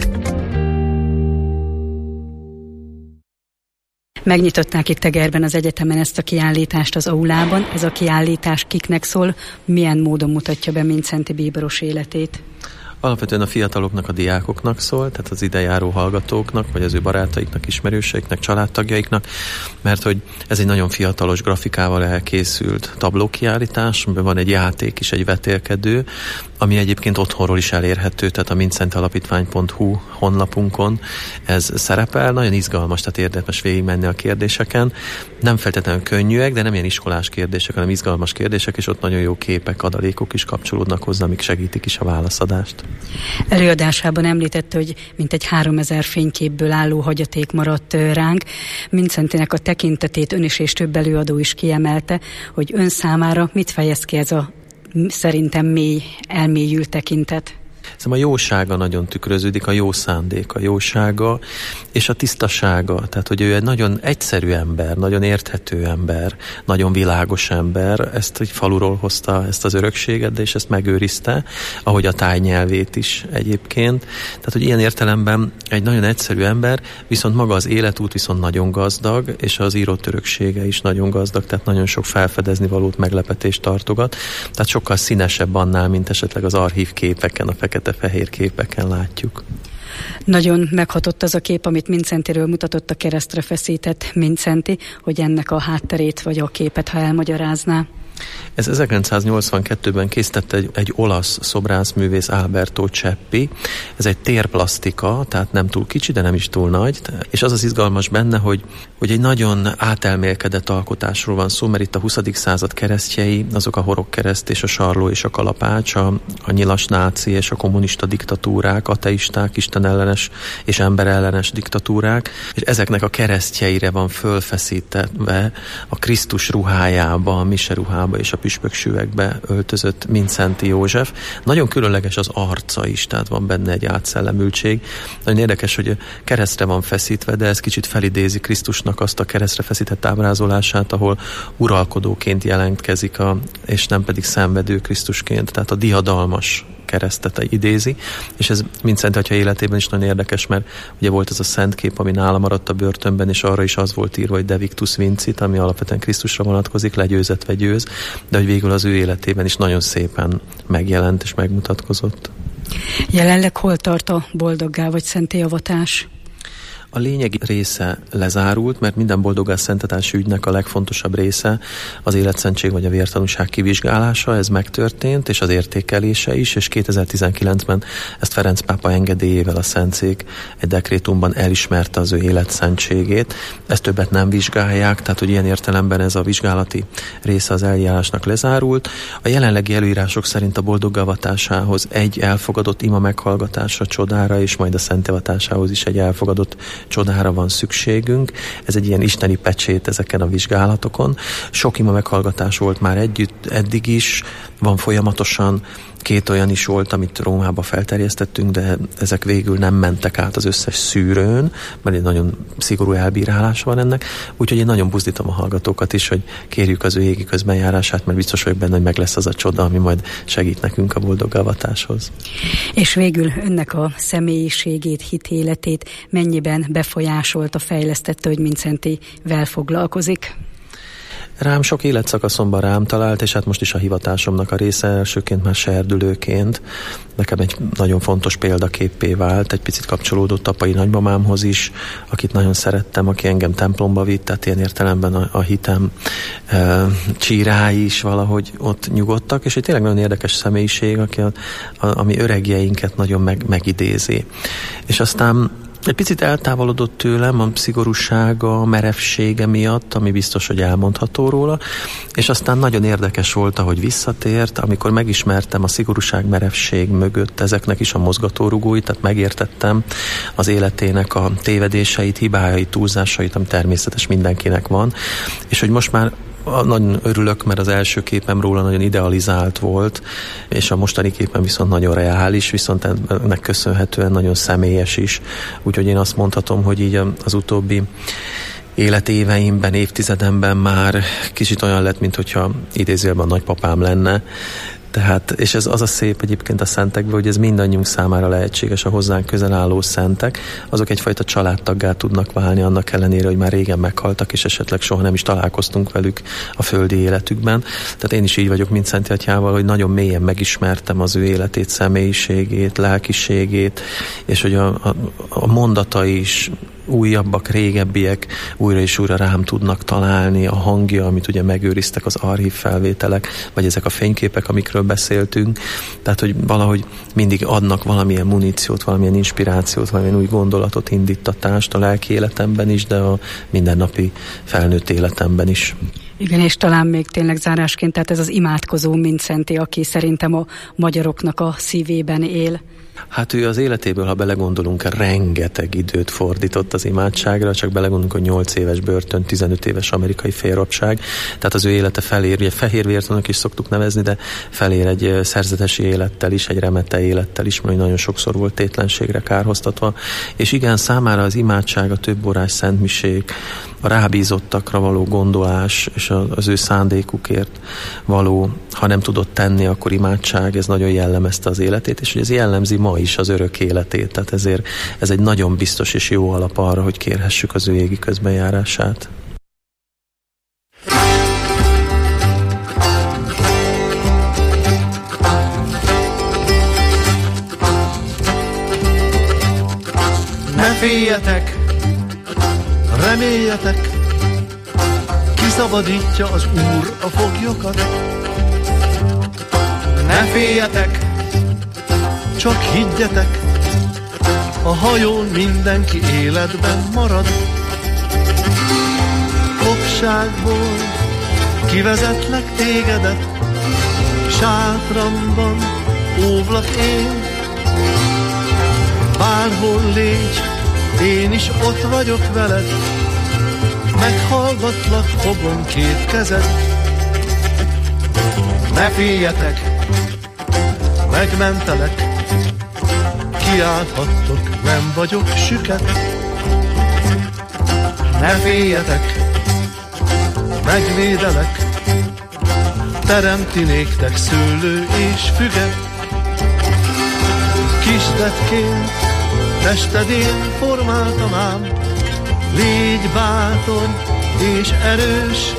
Megnyitották itt Egerben az egyetemen ezt a kiállítást az aulában. Ez a kiállítás kiknek szól? Milyen módon mutatja be Mindszenty bíboros életét? Alapvetően a fiataloknak, a diákoknak szól, tehát az idejáró hallgatóknak, vagy az ő barátaiknak, ismerőseiknek, családtagjaiknak, mert hogy ez egy nagyon fiatalos grafikával elkészült tablókiállítás, amiben van egy játék is, egy vetélkedő, ami egyébként otthonról is elérhető, tehát a mindszenty alapítvány pont hu honlapunkon ez szerepel. Nagyon izgalmas, tehát érdemes végigmenni a kérdéseken. Nem feltétlenül könnyűek, de nem ilyen iskolás kérdések, hanem izgalmas kérdések, és ott nagyon jó képek, adalékok is kapcsolódnak hozzá, amik segítik is a válaszadást. Előadásában említette, hogy mintegy háromezer fényképből álló hagyaték maradt ránk. Mindszentynek a tekintetét ön is és több előadó is kiemelte, hogy ön számára mit fejez ki ez a szerintem mély, elmélyült tekintet? Szerintem a jósága nagyon tükröződik, a jó szándék, a jósága és a tisztasága. Tehát, hogy ő egy nagyon egyszerű ember, nagyon érthető ember, nagyon világos ember. Ezt egy faluról hozta, ezt az örökséget, de és ezt megőrizte, ahogy a tájnyelvét is egyébként. Tehát, hogy ilyen értelemben egy nagyon egyszerű ember, viszont maga az életút viszont nagyon gazdag, és az írott öröksége is nagyon gazdag, tehát nagyon sok felfedezni valót, meglepetést tartogat. Tehát sokkal színesebb annál, mint esetleg az archív képeken, a fekete-fehér képeken látjuk. Nagyon meghatott az a kép, amit Mindszentyről mutatott, a keresztre feszített Mindszenty, hogy ennek a hátterét vagy a képet, ha elmagyarázná. Ez ezerkilencszáznyolcvankettőben készítette egy, egy olasz szobrászművész, Alberto Ceppi. Ez egy térplasztika, tehát nem túl kicsi, de nem is túl nagy. És az az izgalmas benne, hogy, hogy egy nagyon átelmélkedett alkotásról van szó, mert itt a huszadik század keresztjei, azok a horogkereszt és a sarló és a kalapács, a, a nyilas náci és a kommunista diktatúrák, ateisták, istenellenes és emberellenes diktatúrák, és ezeknek a keresztjeire van fölfeszítve a Krisztus ruhájába, a mise ruhába és a püspöksüvegbe öltözött Mindszenty József. Nagyon különleges az arca is, tehát van benne egy átszellemültség. Nagyon érdekes, hogy keresztre van feszítve, de ez kicsit felidézi Krisztusnak azt a keresztre feszített ábrázolását, ahol uralkodóként jelentkezik, a, és nem pedig szenvedő Krisztusként, tehát a diadalmas keresztet idézi, és ez Mindszenty atya életében is nagyon érdekes, mert ugye volt ez a szent kép, ami nála maradt a börtönben, és arra is az volt írva, hogy De Victus Vincit, ami alapvetően Krisztusra vonatkozik, legyőzet vagy győz, de hogy végül az ő életében is nagyon szépen megjelent és megmutatkozott. Jelenleg hol tart a boldoggá vagy szentté avatás? A lényegi része lezárult, mert minden boldogás szenttetási ügynek a legfontosabb része az életszentség vagy a vértanúság kivizsgálása, ez megtörtént, és az értékelése is, és kétezer-tizenkilencben ezt Ferenc pápa engedélyével a Szentszék egy dekrétumban elismerte az ő életszentségét. Ezt többet nem vizsgálják, tehát hogy ilyen értelemben ez a vizsgálati része az eljárásnak lezárult. A jelenlegi előírások szerint a boldoggavatásához egy elfogadott ima meghallgatásra, csodára, és majd a szentjavatásához is egy elfogadott csodára van szükségünk. Ez egy ilyen isteni pecsét ezeken a vizsgálatokon. Sok ima meghallgatás volt már együtt, eddig is, van folyamatosan, két olyan is volt, amit Rómába felterjesztettünk, de ezek végül nem mentek át az összes szűrőn, mert egy nagyon szigorú elbírálás van ennek, úgyhogy én nagyon buzdítom a hallgatókat is, hogy kérjük az ő égi közbenjárását, mert biztos vagyok benne, hogy meg lesz az a csoda, ami majd segít nekünk a boldoggavatatáshoz. És végül önnek a személyiségét, hitéletét mennyiben befolyásolta, fejlesztette, hogy Mindszentyvel foglalkozik? Rám sok életszakaszomban rám talált, és hát most is a hivatásomnak a része, elsőként már serdülőként. Nekem egy nagyon fontos példaképpé vált, egy picit kapcsolódott apai nagymamámhoz is, akit nagyon szerettem, aki engem templomba vitt, tehát ilyen értelemben a, a hitem e, csírái is valahogy ott nyugodtak, és egy tényleg nagyon érdekes személyiség, aki a, a, ami öregjeinket nagyon meg, megidézi. És aztán egy picit eltávolodott tőlem a szigorúsága, a merevsége miatt, ami biztos, hogy elmondható róla, és aztán nagyon érdekes volt, ahogy visszatért, amikor megismertem a szigorúság, merevség mögött ezeknek is a mozgatórugóit, tehát megértettem az életének a tévedéseit, hibájait, túlzásait, ami természetes mindenkinek van, és hogy most már nagyon örülök, mert az első képem róla nagyon idealizált volt, és a mostani képen viszont nagyon reális, viszont ennek köszönhetően nagyon személyes is. Úgyhogy én azt mondhatom, hogy így az utóbbi életéveimben, évtizedemben már kicsit olyan lett, mint hogyha idézőjelben a nagypapám lenne. Tehát, és ez az a szép egyébként a szentekben, hogy ez mindannyiunk számára lehetséges, a hozzánk közel álló szentek, azok egyfajta családtaggá tudnak válni annak ellenére, hogy már régen meghaltak, és esetleg soha nem is találkoztunk velük a földi életükben. Tehát én is így vagyok, mint Szent Atyával, hogy nagyon mélyen megismertem az ő életét, személyiségét, lelkiségét, és hogy a, a, a mondatai is újabbak, régebbiek újra és újra rám tudnak találni, a hangja, amit ugye megőriztek az archív felvételek, vagy ezek a fényképek, amikről beszéltünk. Tehát, hogy valahogy mindig adnak valamilyen muníciót, valamilyen inspirációt, valamilyen új gondolatot, indítatást a lelki életemben is, de a mindennapi felnőtt életemben is. Igen, és talán még tényleg zárásként, tehát ez az imádkozó Mindszenty, aki szerintem a magyaroknak a szívében él. Hát ő az életéből, ha belegondolunk, rengeteg időt fordított az imádságra, csak belegondolunk, hogy nyolc éves börtön, tizenöt éves amerikai félrabság, tehát az ő élete felér, ugye fehérvértanúk is szoktuk nevezni, de felér egy szerzetesi élettel is, egy remete élettel is, mert nagyon sokszor volt tétlenségre kárhoztatva, és igen, számára az imádság, a többórás szentmisék, a rábízottakra való gondolás, és az ő szándékukért való, ha nem tudott tenni, akkor imádság, ez nagyon jellemezte az életét, és hogy ez jellemzi ma is az örök életét, tehát ezért ez egy nagyon biztos és jó alap arra, hogy kérhessük az ő égi közbenjárását. Ne féljetek, reméljetek, kiszabadítja az Úr a foglyokat. Ne féljetek, csak higgyetek, a hajón mindenki életben marad. Fogságból kivezetlek tégedet, sátramban óvlak én. Bárhol légy, én is ott vagyok veled, meghallgatlak, fogom két kezed. Ne féljetek, megmentelek, kiállhattok, nem vagyok süket. Ne féljetek, megvédelek, teremti néktek szőlő és füget. Kisletként testedén formáltam ám, légy bátor és erős.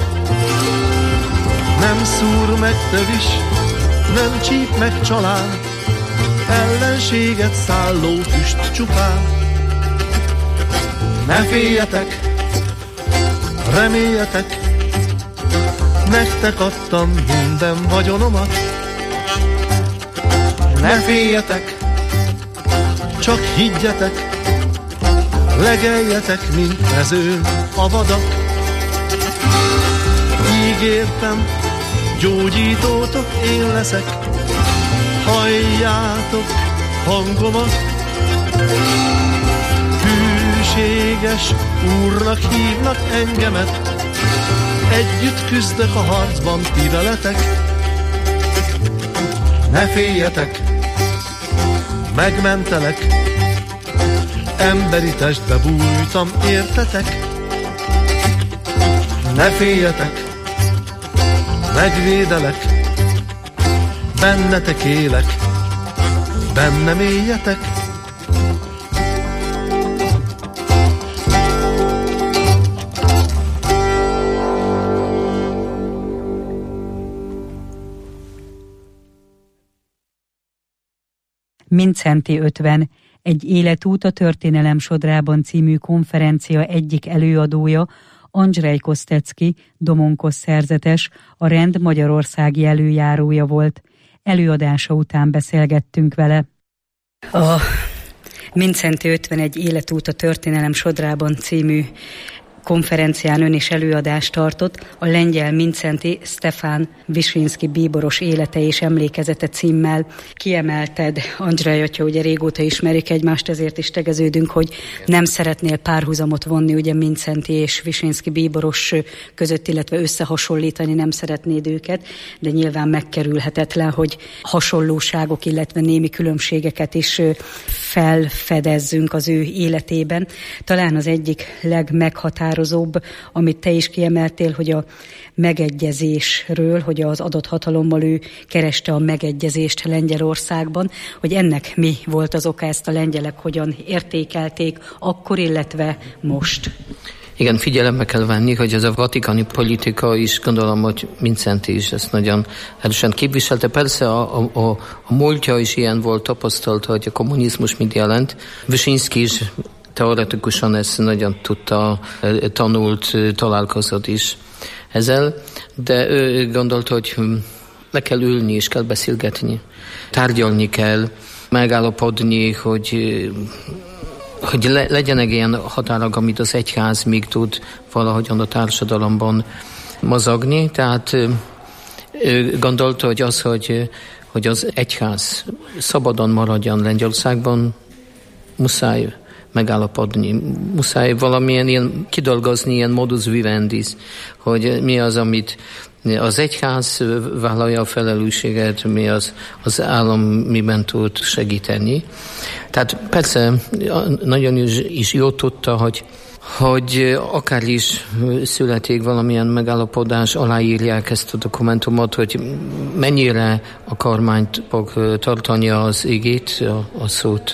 Nem szúr meg tövis, nem csíp meg csalán, ellenséget szálló füst csupán. Ne féljetek, reméljetek, nektek adtam minden vagyonomat. Ne féljetek, csak higgyetek, legeljetek, mint mezőn a vadak. Ígértem, gyógyítótok én leszek, halljátok hangomat. Hűséges úrnak hívnak engemet, együtt küzdök a harcban ti veletek. Ne féljetek, megmentelek, emberi testbe bújtam, értetek? Ne féljetek, megvédelek, bennetek élek, bennem éljetek. Mindszenty ötven, egy életút a történelem sodrában című konferencia egyik előadója, Andrzej Kostecki, Domonkos szerzetes, a rend magyarországi előjárója volt. Előadása után beszélgettünk vele. A Mindszenty ötven, egy életút a történelem sodrában című konferencián ön is előadást tartott, a lengyel Mindszenty Stefan Wyszyński bíboros élete és emlékezete címmel. Kiemelted, Andrzej atya, ugye régóta ismerik egymást, ezért is tegeződünk, hogy nem szeretnél párhuzamot vonni ugye Mindszenty és Wyszyński bíboros között, illetve összehasonlítani nem szeretnéd őket, de nyilván megkerülhetetlen, hogy hasonlóságok, illetve némi különbségeket is felfedezzünk az ő életében. Talán az egyik legmeghatározóbb, amit te is kiemeltél, hogy a megegyezésről, hogy az adott hatalommal ő kereste a megegyezést Lengyelországban, hogy ennek mi volt az oka, ezt a lengyelek hogyan értékelték akkor, illetve most. Igen, figyelembe kell venni, hogy ez a vatikáni politika is, gondolom, hogy Mindszenty is ezt nagyon erősen képviselte. Persze a, a, a múltja is ilyen volt, tapasztalta, hogy a kommunizmus mit jelent. Wyszyński is teoretikusan ezt nagyon tudta, tanult, találkozott is ezzel, de ő gondolta, hogy le kell ülni és kell beszélgetni. Tárgyalni kell, megállapodni, hogy, hogy le, legyenek ilyen határok, amit az egyház még tud valahogyan a társadalomban mozogni. Tehát ő gondolta, hogy az, hogy, hogy az egyház szabadon maradjon Lengyelországban, muszáj megállapodni, muszáj valamilyen ilyen, kidolgozni ilyen modus vivendi, hogy mi az, amit az egyház vállalja a felelősséget, mi az, az állam miben tud segíteni. Tehát persze nagyon is, is jó tudta, hogy hogy akár is születik valamilyen megállapodás, aláírják ezt a dokumentumot, hogy mennyire a kormányt fog tartani az igét, a, a szót.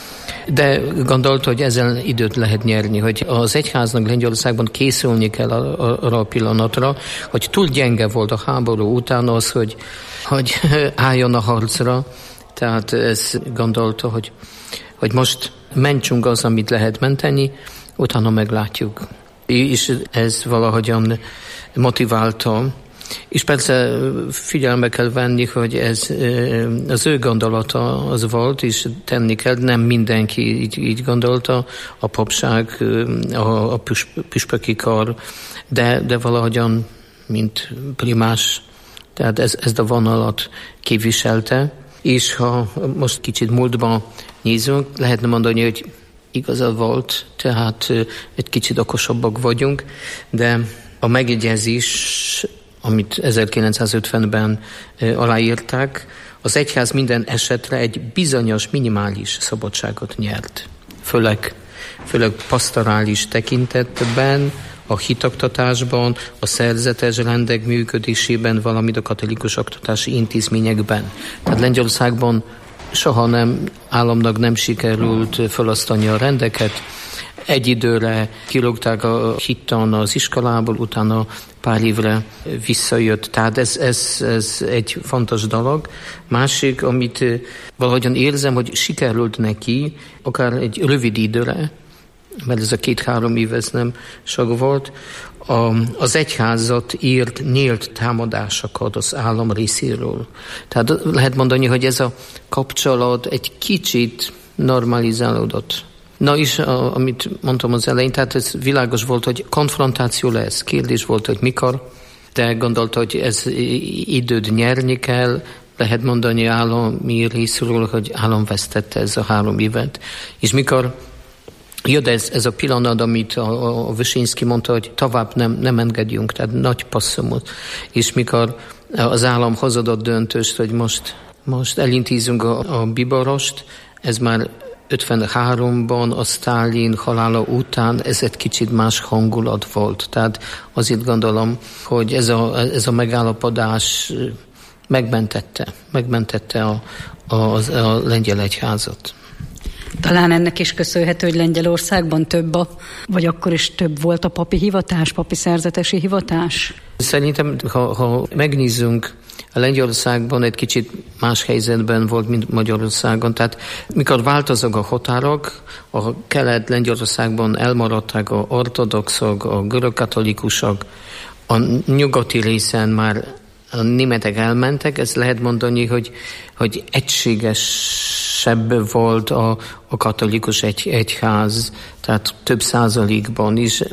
De gondolta, hogy ezzel időt lehet nyerni, hogy az egyháznak Lengyelországban készülni kell arra a pillanatra, hogy túl gyenge volt a háború után az, hogy, hogy álljon a harcra. Tehát ezt gondolta, hogy, hogy most mentsünk az, amit lehet menteni, utána meglátjuk. És ez valahogyan motiválta. És persze figyelembe kell venni, hogy ez az ő gondolata az volt, és tenni kell, nem mindenki így, így gondolta, a papság, a, a püspöki kar, de, de valahogyan, mint primás, tehát ez, ezt a vonalat képviselte. És ha most kicsit múltban nézünk, lehetne mondani, hogy igaza volt, tehát egy kicsit okosabbak vagyunk, de a megegyezés, amit ezerkilencszázötvenben aláírták, az egyház minden esetre egy bizonyos minimális szabadságot nyert. Főleg, főleg pastorális tekintetben, a hitoktatásban, a szerzetes rendek működésében, valamint a katolikus oktatási intézményekben. Tehát Lengyelországban soha nem, államnak nem sikerült felosztani a rendeket. Egy időre kirúgták a hittan az iskolából, utána pár évre visszajött. Tehát ez, ez, ez egy fontos dolog. Másik, amit valahogyan érzem, hogy sikerült neki, akár egy rövid időre, mert ez a két-három év ez nem sok volt, a, az egyházat írt nyílt támadásokat az állam részéről. Tehát lehet mondani, hogy ez a kapcsolat egy kicsit normalizálódott. Na is, a, amit mondtam az elején, tehát ez világos volt, hogy konfrontáció lesz. Kérdés volt, hogy mikor, de gondolta, hogy ez időt nyerni kell. Lehet mondani állami részről, hogy állam vesztette ez a három évet. És mikor jött ez, ez a pillanat, amit a, a Wyszynski mondta, hogy tovább nem, nem engedjünk, tehát nagy passzumot. És mikor az állam hozott döntést, hogy most, most elintézünk a, a biborost, ez már ötvenháromban a Sztálin halála után ez egy kicsit más hangulat volt. Tehát azért gondolom, hogy ez a, ez a megállapodás megmentette, megmentette a, a, a lengyel egyházat. Talán ennek is köszönhető, hogy Lengyelországban több a, vagy akkor is több volt a papi hivatás, papi szerzetesi hivatás? Szerintem, ha, ha megnézzünk, a Lengyelországban egy kicsit más helyzetben volt, mint Magyarországon. Tehát mikor változnak a határok, a kelet-Lengyelországban elmaradtak a ortodoxok, a görögkatolikusok, a nyugati részen már a németek elmentek, ez lehet mondani, hogy, hogy egységesebb volt a, a katolikus egy, egyház, tehát több százalékban is,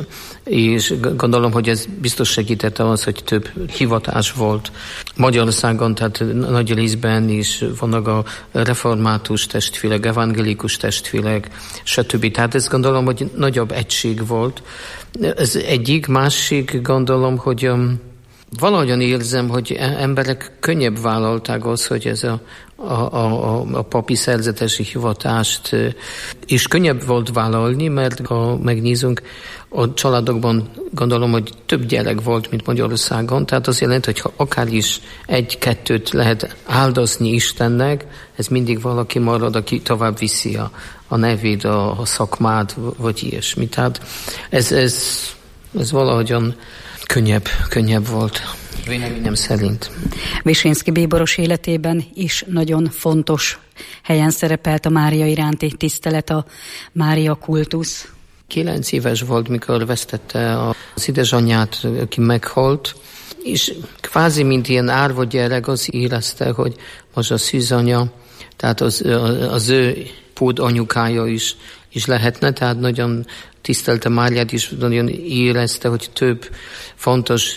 és gondolom, hogy ez biztos segítette az, hogy több hivatás volt. Magyarországon, tehát nagy részben is vannak a református testvérek, evangélikus testvérek, stb. Tehát ezt gondolom, hogy nagyobb egység volt. Ez egyik, másik gondolom, hogy um, valahogyan érzem, hogy emberek könnyebb vállalták az, hogy ez a, a, a, a papi szerzetesi hivatást és könnyebb volt vállalni, mert ha megnézünk, a családokban gondolom, hogy több gyerek volt, mint Magyarországon, tehát az jelent, hogy ha akár is egy-kettőt lehet áldozni Istennek, ez mindig valaki marad, aki tovább viszi a, a nevét, a, a szakmát, vagy ilyesmi. Tehát ez, ez, ez valahogyan Könnyebb, könnyebb volt, véleményem szerint. Wyszynski bíboros életében is nagyon fontos helyen szerepelt a Mária iránti tisztelet, a Mária kultusz. Kilenc éves volt, mikor vesztette az édesanyját, aki meghalt, és kvázi mint ilyen árva gyerek az érezte, hogy most a szűzanya, tehát az, az ő pód anyukája is, is lehetne, tehát nagyon tisztelte Máriát, és nagyon érezte, hogy több fontos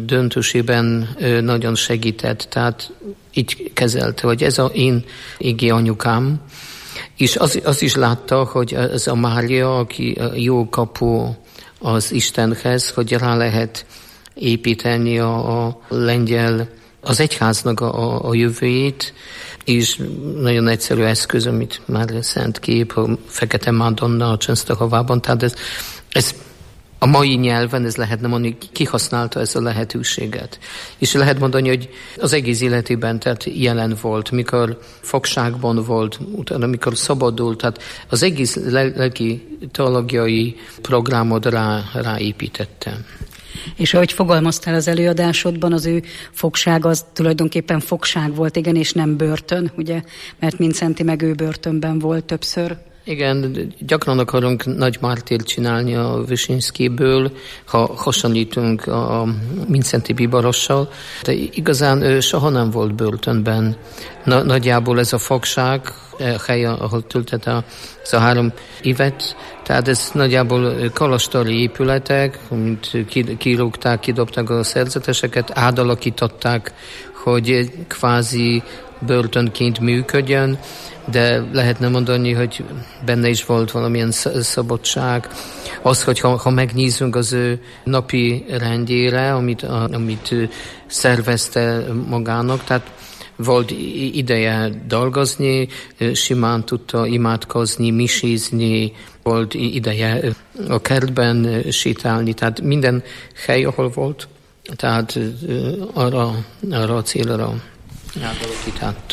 döntésében nagyon segített, tehát így kezelte, hogy ez a én égi anyukám, és az, az is látta, hogy ez a Mária, aki jó kapu az Istenhez, hogy rá lehet építeni a, a lengyel, az egyháznak a, a jövőjét, és nagyon egyszerű eszköz, amit már szent kép, a Fekete Madonna a Csensztahavában, tehát ez, ez a mai nyelven, ez lehetne mondani, kihasználta ezt a lehetőséget. És lehet mondani, hogy az egész életében tehát jelen volt, mikor fogságban volt, utána mikor szabadult, tehát az egész lelki teológiai programot rá, ráépítette. És ahogy fogalmaztál az előadásodban, az ő fogság az tulajdonképpen fogság volt, igen, és nem börtön, ugye? Mert Mindszenty meg ő börtönben volt többször. Igen, gyakran akarunk nagy mártírt csinálni a Wyszynskiből, ha hasonlítunk a Mindszenty bíborossal, de igazán ő soha nem volt börtönben. Na, nagyjából ez a fogság, hely, ahol töltette ez a három évet, tehát ez nagyjából kolostori épületek, mint kirúgták, kidobták a szerzeteseket, átalakították, hogy kvázi börtönként működjön, de lehetne mondani, hogy benne is volt valamilyen szabadság. Az, hogy ha, ha megnézzünk az ő napi rendjére, amit, a, amit ő szervezte magának, tehát volt ideje dolgozni, simán tudta imádkozni, misézni, volt ideje a kertben sétálni, tehát minden hely, ahol volt, tehát arra, arra a célra átalakított.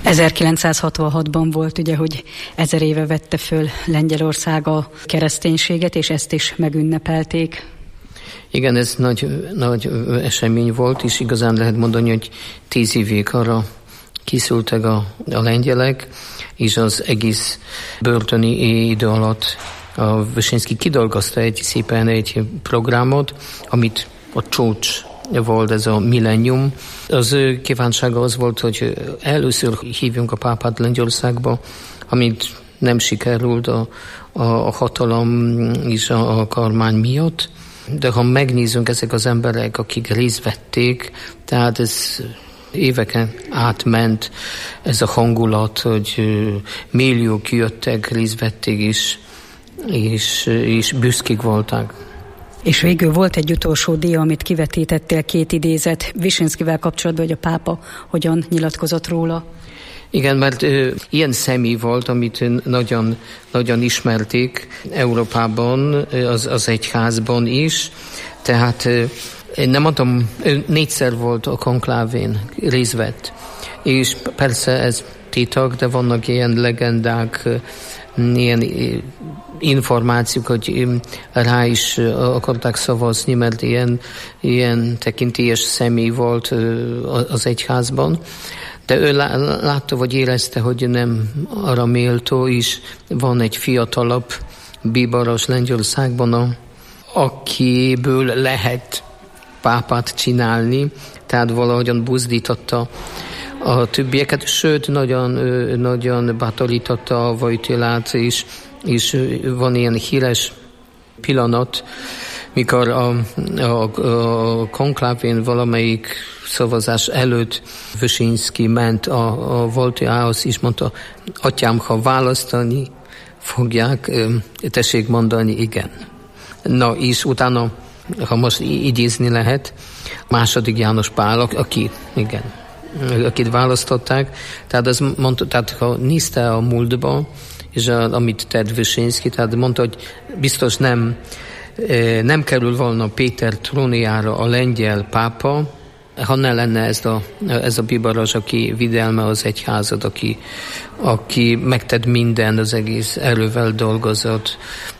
ezerkilencszázhatvanhatban volt ugye, hogy ezer éve vette föl Lengyelország a kereszténységet, és ezt is megünnepelték. Igen, ez nagy, nagy esemény volt, és igazán lehet mondani, hogy tíz évig arra készültek a, a lengyelek, és az egész börtöni idő alatt a Wyszynszki kidolgozta egy szépen egy programot, amit a csúcs volt, ez a millennium. Az ő kívánsága az volt, hogy először hívjunk a pápát Lengyelországba, amit nem sikerült a, a, a hatalom és a, a kormány miatt. De ha megnézzünk, ezek az emberek, akik részt vették, tehát ez éveken átment ez a hangulat, hogy milliók jöttek, részt vették, és, és, és büszkék voltak. És végül volt egy utolsó díja, amit kivetítettél, két idézet Wyszynszkivel kapcsolatban, hogy a pápa hogyan nyilatkozott róla. Igen, mert ö, ilyen személy volt, amit nagyon, nagyon ismerték Európában, az, az egyházban is. Tehát ö, én nem mondtam, négyszer volt a konklávén, részt vett. És persze ez titok, de vannak ilyen legendák, ilyen információk, hogy rá is akarták szavazni, mert ilyen, ilyen tekintélyes személy volt az egyházban. De ő látta, vagy érezte, hogy nem arra méltó, és van egy fiatalabb bíboros Lengyelországban, akiből lehet pápát csinálni, tehát valahogyan buzdította a többieket, sőt, nagyon, nagyon bátorította a Wojtylát, és, és van ilyen híres pillanat, mikor a, a, a konklávén valamelyik szavazás előtt Wyszynszki ment a, a Wojtylához, és mondta, atyám, ha választani fogják, tessék mondani igen. Na, és utána, ha most idézni lehet, második János Pál, aki, igen, akit választották, tehát az mondta, tehát ha nézte a múltba, és a, amit tett Wyszynszki, tehát mondta, hogy biztos nem, nem kerül volna Péter trónjára a lengyel pápa, ha ne lenne ez a, ez a bíboros, aki videlme az egyházat, aki, aki megtett minden, az egész erővel dolgozott,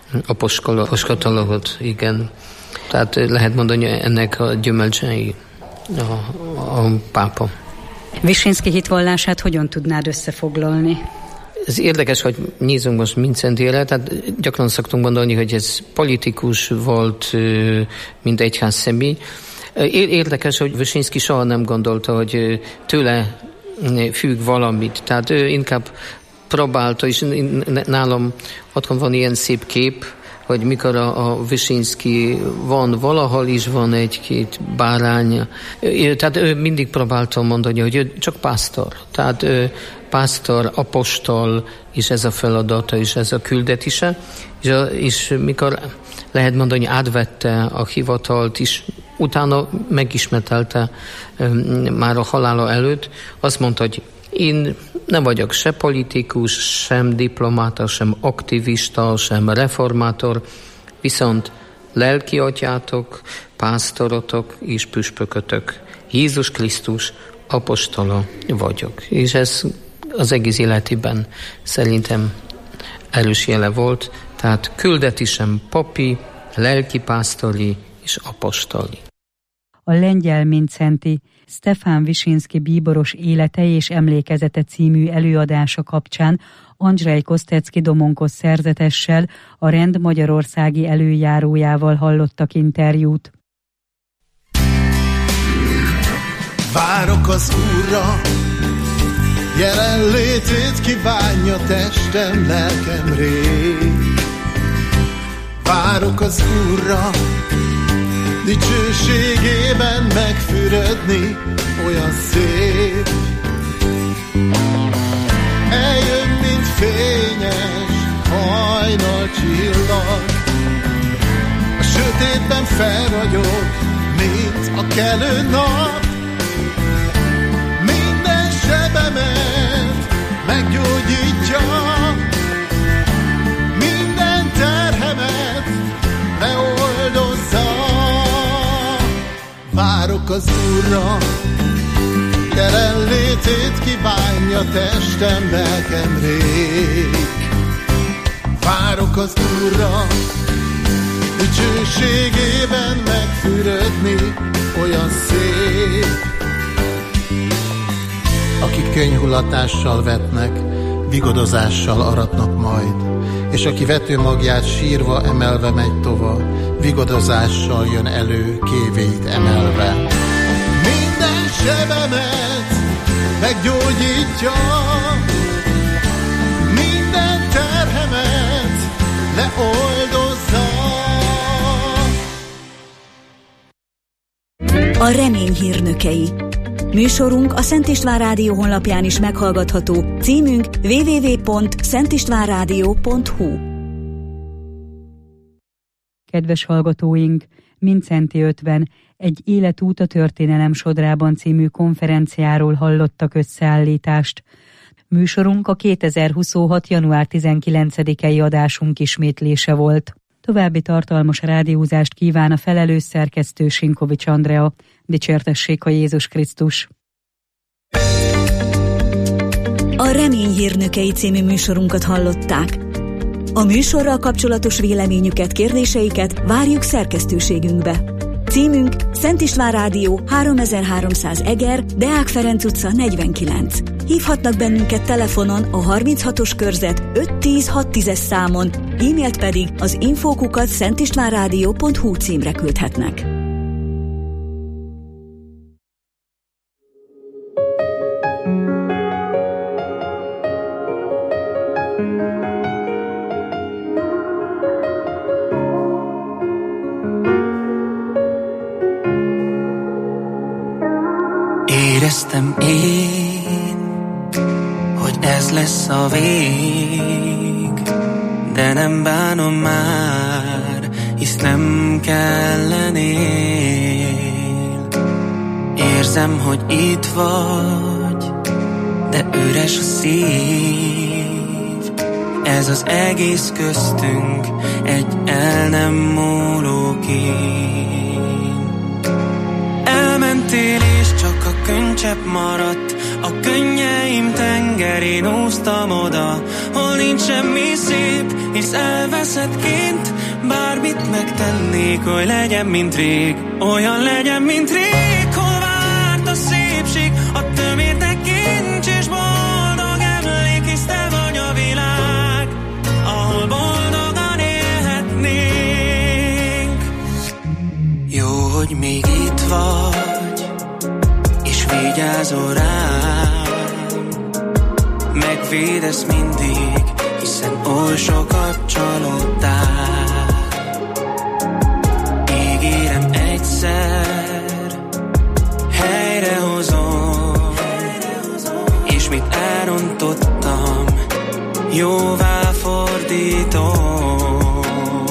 apostolokot, igen. Tehát lehet mondani, ennek a gyümölcsei a, a pápa. Wyszynszki hitvallását hogyan tudnád összefoglalni? Ez érdekes, hogy nézzünk most Mincentére, tehát gyakran szoktunk gondolni, hogy ez politikus volt, mint egyház személy. Érdekes, hogy Wyszynszki soha nem gondolta, hogy tőle függ valamit, tehát ő inkább próbálta, és nálam otthon van ilyen szép kép, hogy mikor a, a Wyszynszki van, valahol is van egy-két bárány. Tehát ő mindig próbálta mondani, hogy ő csak pásztor. Tehát ő pásztor, apostol, és ez a feladata, és ez a küldetése. És, és mikor lehet mondani, átvette a hivatalt, és utána megismételte már a halála előtt, azt mondta, hogy én nem vagyok se politikus, sem diplomata, sem aktivista, sem reformátor, viszont lelki atyátok, pásztorotok és püspökötök. Jézus Krisztus apostola vagyok. És ez az egész életében szerintem erős jele volt, tehát küldetésem papi, lelki pásztori és apostoli. A Lengyel Mincenti Stefan Wyszynszki bíboros élete és emlékezete című előadása kapcsán Andrzej Kostecki Domonkos szerzetessel, a rend magyarországi előjárójával hallottak interjút. Várok az Úrra, jelenlétét kívánja testem, lelkem rég. Várok az Úrra, dicsőségében megfürödni, olyan szép. Eljön, mint fényes hajnalcsillag, a sötétben felragyog, mint a kelő nap. Minden sebemet meggyógyítja, minden terhemet leoldozza. Várok az Úrra, jelenlétét kívánja testem, lelkem rég. Várok az Úrra, dicsőségében megfürödni, olyan szép. Akik könyhulatással vetnek, vigodozással aratnak majd, és aki vetőmagját sírva emelve megy tova, vigadozással jön elő kévéit emelve. Minden sebemet meggyógyítja, minden terhemet leoldozza. A remény hírnökei. Műsorunk a Szent István Rádió honlapján is meghallgatható, címünk double-u double-u double-u pont szent istván rádió pont hu. Kedves hallgatóink, Mindszenty ötven egy életút a történelem sodrában című konferenciáról hallottak összeállítást. Műsorunk a kétezer-huszonhat. január tizenkilencedikei adásunk ismétlése volt. További tartalmas rádiózást kíván a felelős szerkesztő Sinkovics Andrea. Dicsértessék a Jézus Krisztus! A Remény hírnökei című műsorunkat hallották. A műsorral kapcsolatos véleményüket, kérdéseiket várjuk szerkesztőségünkbe. Címünk Szent István Rádió, háromezer-háromszáz Eger, Deák Ferenc utca negyvenkilenc. Hívhatnak bennünket telefonon a harminchatos körzet öt tíz hat tízes számon, e-mailt pedig az info kukac szent istván rádió pont hu címre küldhetnek. Éreztem én, hogy ez lesz a vég, de nem bánom már, hisz nem kellenél. Érzem, hogy itt vagy, de üres a szív. Ez az egész köztünk egy el nem múló kém. Elmentél és csak a könycsepp maradt, a könnyeim tengerén úsztam oda, hol nincs semmi szép, hisz elveszett kint. Bármit megtennék, hogy legyen, mint rég, olyan legyen, mint rég. Hol várt a szépség, a tömértek kincs és boldog emlék, hisz te vagy a világ, ahol boldogan élhetnénk. Jó, hogy még itt vagy, és vigyázol rám, megvédesz mindig, hiszen oly sokat csalódtál. Ígérem egyszer helyrehozom, és mit elrontottam, jóvá fordítom.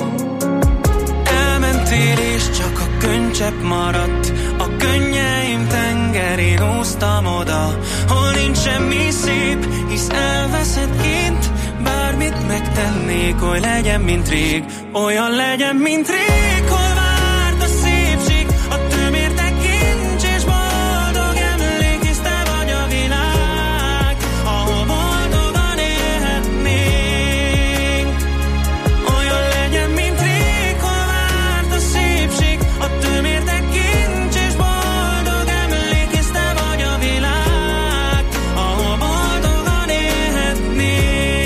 Elmentél és csak a könycsepp maradt, a könnyeim tengerén úsztam oda, hol nincs semmi szép, hisz elveszett kint. Bármit megtennék, hogy legyen, mint rég, olyan legyen, mint rég. Hol várt a szépség, a tömértek kincs és boldog emlék, hisz te vagy a világ, ahol boldogan élhetnénk. Olyan legyen, mint rég. Hol várt a szépség, a tömértek kincs és boldog emlék, hisz te vagy a világ, ahol boldogan élhetnénk.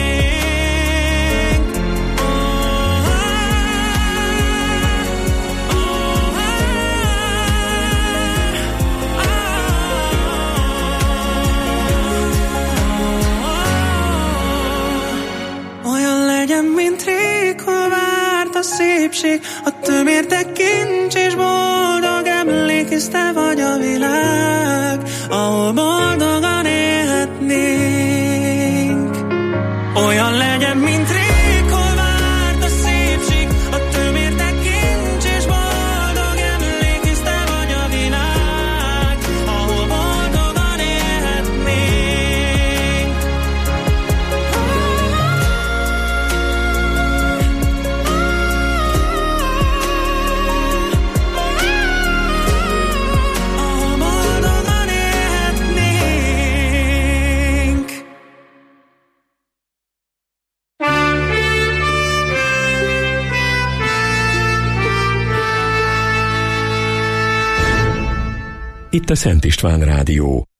Mint rég, hol várt a szépség, a tömértek kincs és boldog emlék, hisz te vagy a világ, ahol boldogan élhetnénk. Olyan legyen, mint rég, hol várt a szépség, a tömértek kincs és boldog emlék, hisz te vagy a világ, ahol boldogan élhetnénk. Itt a Szent István Rádió,